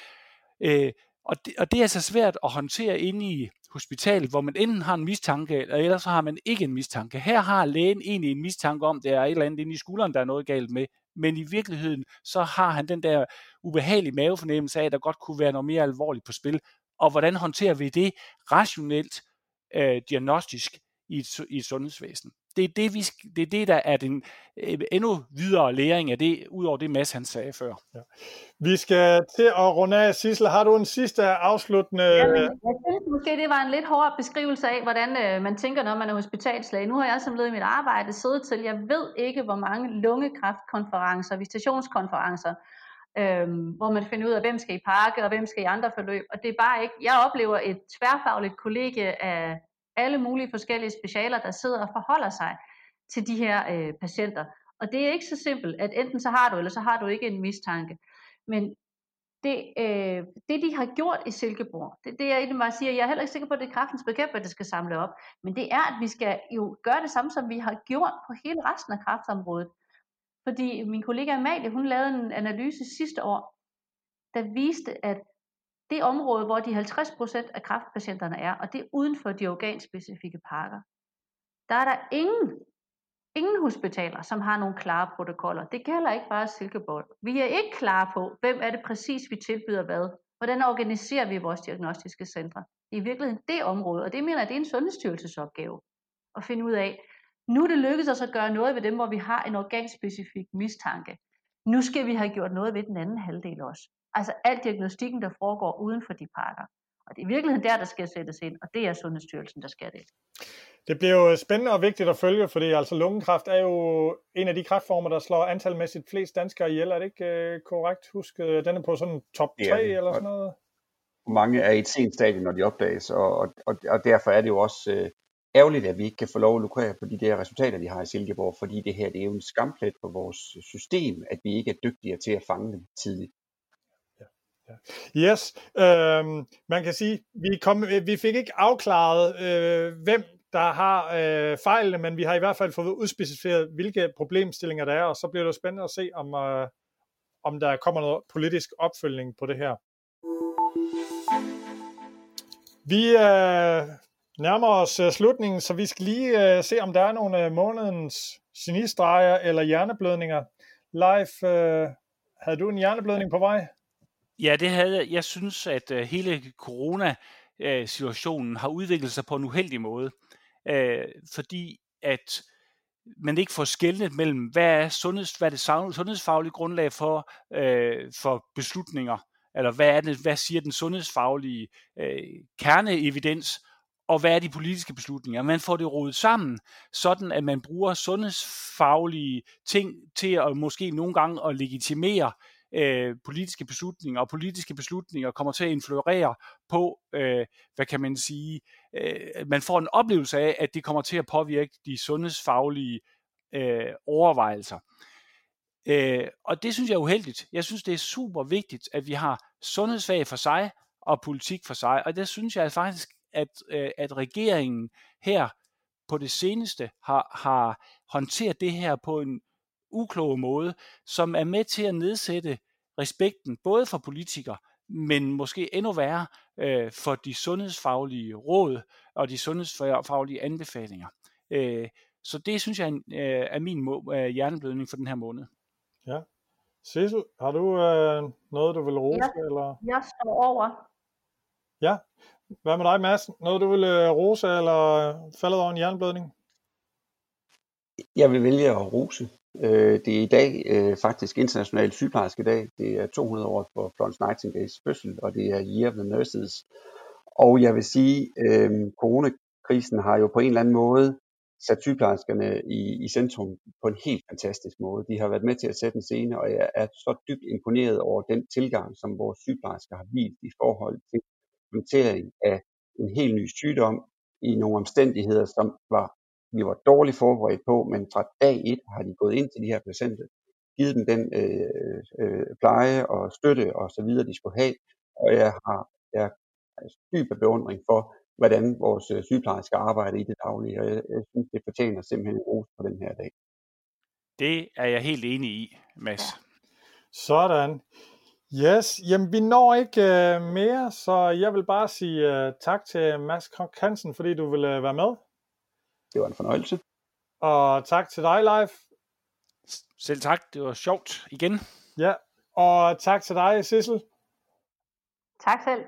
E: Øh, og, det, og det er altså svært at håndtere inde i hospitalet, hvor man enten har en mistanke, eller ellers så har man ikke en mistanke. Her har lægen egentlig en mistanke om, at der er et eller andet inde i skulderen, der er noget galt med, men i virkeligheden, så har han den der ubehagelige mavefornemmelse af, at der godt kunne være noget mere alvorligt på spil. Og hvordan håndterer vi det rationelt, øh, diagnostisk i et, i et sundhedsvæsen? Det er det, vi, det er det, der er den øh, endnu videre læring af det, udover det Mads han sagde før.
D: Ja. Vi skal til at runde af. Sissel, har du en sidste afsluttende...
F: Jamen, jeg synes måske, det var en lidt hård beskrivelse af, hvordan øh, man tænker, når man er hospitalslæge. Nu har jeg som led i mit arbejde siddet til, jeg ved ikke, hvor mange lungekræftkonferencer, visitationskonferencer, øh, hvor man finder ud af, hvem skal i pakke, og hvem skal i andre forløb. Og det er bare ikke... Jeg oplever et tværfagligt kollegie af alle mulige forskellige specialer, der sidder og forholder sig til de her øh, patienter. Og det er ikke så simpelt, at enten så har du, eller så har du ikke en mistanke. Men det, øh, det de har gjort i Silkeborg, det, det er egentlig bare at sige, at jeg er heller ikke sikker på, at det er Kræftens Bekæmpelse, der skal samle op. Men det er, at vi skal jo gøre det samme, som vi har gjort på hele resten af kræftområdet. Fordi min kollega Amalie, hun lavede en analyse sidste år, der viste, at det område, hvor de halvtreds procent af kræftpatienterne er, og det er uden for de organspecifikke pakker, der er der ingen, ingen hospitaler, som har nogle klare protokoller. Det gælder ikke bare Silkeborg. Vi er ikke klare på, hvem er det præcis, vi tilbyder hvad. Hvordan organiserer vi vores diagnostiske centre? Det er i virkeligheden det område, og det mener jeg, det er en sundhedsstyrelsesopgave at finde ud af. Nu er det lykkedes os at gøre noget ved dem, hvor vi har en organspecifik mistanke. Nu skal vi have gjort noget ved den anden halvdel også. Altså al diagnostikken, der foregår uden for de pakker. Og det er i virkeligheden der, der skal sættes ind, og det er Sundhedsstyrelsen, der skal det.
D: Det bliver jo spændende og vigtigt at følge, fordi altså lungekræft er jo en af de kræftformer, der slår antalmæssigt flest danskere ihjel. Er det ikke øh, korrekt husket? Den er på sådan top tre eller sådan noget?
G: Mange er i et sent stadie, når de opdages, og, og, og derfor er det jo også øh, ærgerligt, at vi ikke kan få lov at lukrere på de der resultater, vi har i Silkeborg, fordi det her det er jo en skamplet på vores system, at vi ikke er dygtigere til at fange dem tidligt.
D: Yes, øh, man kan sige, vi, kom, vi fik ikke afklaret, øh, hvem der har øh, fejlene, men vi har i hvert fald fået udspecificeret, hvilke problemstillinger der er, og så bliver det jo spændende at se, om, øh, om der kommer noget politisk opfølgning på det her. Vi øh, nærmer os øh, slutningen, så vi skal lige øh, se, om der er nogle øh, månedens genistreger eller hjerneblødninger. Leif, øh, havde du en hjerneblødning på vej?
E: Ja, det havde jeg. Jeg synes, at uh, hele corona-situationen har udviklet sig på en uheldig måde, uh, fordi at man ikke får skelnet mellem, hvad er, sundheds, hvad er det sundhedsfaglige grundlag for, uh, for beslutninger, eller hvad, er det, hvad siger den sundhedsfaglige uh, kerneevidens, og hvad er de politiske beslutninger. Man får det rodet sammen, sådan at man bruger sundhedsfaglige ting til at måske nogle gange at legitimere Øh, politiske beslutninger, og politiske beslutninger kommer til at influere på, øh, hvad kan man sige, øh, man får en oplevelse af, at det kommer til at påvirke de sundhedsfaglige øh, overvejelser. Øh, og det synes jeg er uheldigt. Jeg synes, det er super vigtigt, at vi har sundhedsfag for sig, og politik for sig, og det synes jeg faktisk, at, øh, at regeringen her på det seneste har, har håndteret det her på en uklog måde, som er med til at nedsætte respekten, både for politikere, men måske endnu værre øh, for de sundhedsfaglige råd og de sundhedsfaglige anbefalinger. Øh, så det synes jeg er, øh, er min må- øh, hjerneblødning for den her måned.
D: Ja. Sissel, har du øh, noget, du vil rose?
F: Jeg,
D: eller?
F: jeg står over.
D: Ja. Hvad med dig, Mads? Noget, du vil øh, rose, eller faldet over en hjerneblødning?
G: Jeg vil vælge at rose. Det er i dag øh, faktisk international sygeplejerskedag. Det er to hundrede år for Florence Nightingales fødsel, og det er Year of the Nurses. Og jeg vil sige, øh, coronakrisen har jo på en eller anden måde sat sygeplejerskerne i, i centrum på en helt fantastisk måde. De har været med til at sætte en scene, og jeg er så dybt imponeret over den tilgang, som vores sygeplejersker har vist i forhold til håndtering af en helt ny sygdom i nogle omstændigheder, som var vi var dårligt forberedt på, men fra dag et har de gået ind til de her patienter, givet dem den øh, øh, pleje og støtte og så videre, de skulle have. Og jeg har jeg har dyb beundring for, hvordan vores sygeplejersker arbejder i det daglige, og jeg, jeg synes, det fortjener simpelthen en ros på den her dag.
E: Det er jeg helt enig i, Mads.
D: Sådan. Yes, jamen vi når ikke uh, mere, så jeg vil bare sige uh, tak til Mads Koch Hansen, fordi du ville uh, være med.
G: Det var en fornøjelse.
D: Og tak til dig, Leif.
E: Selv tak, det var sjovt igen.
D: Ja, og tak til dig, Sissel.
F: Tak selv.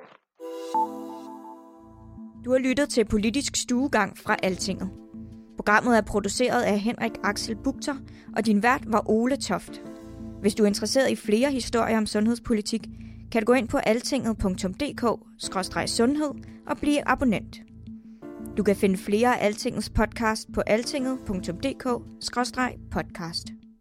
C: Du har lyttet til Politisk Stuegang fra Altinget. Programmet er produceret af Henrik Axel Bugter, og din vært var Ole Toft. Hvis du er interesseret i flere historier om sundhedspolitik, kan du gå ind på altinget punktum d k skråstreg sundhed og blive abonnent. Du kan finde flere af Altingets podcast på altinget punktum d k skråstreg podcast.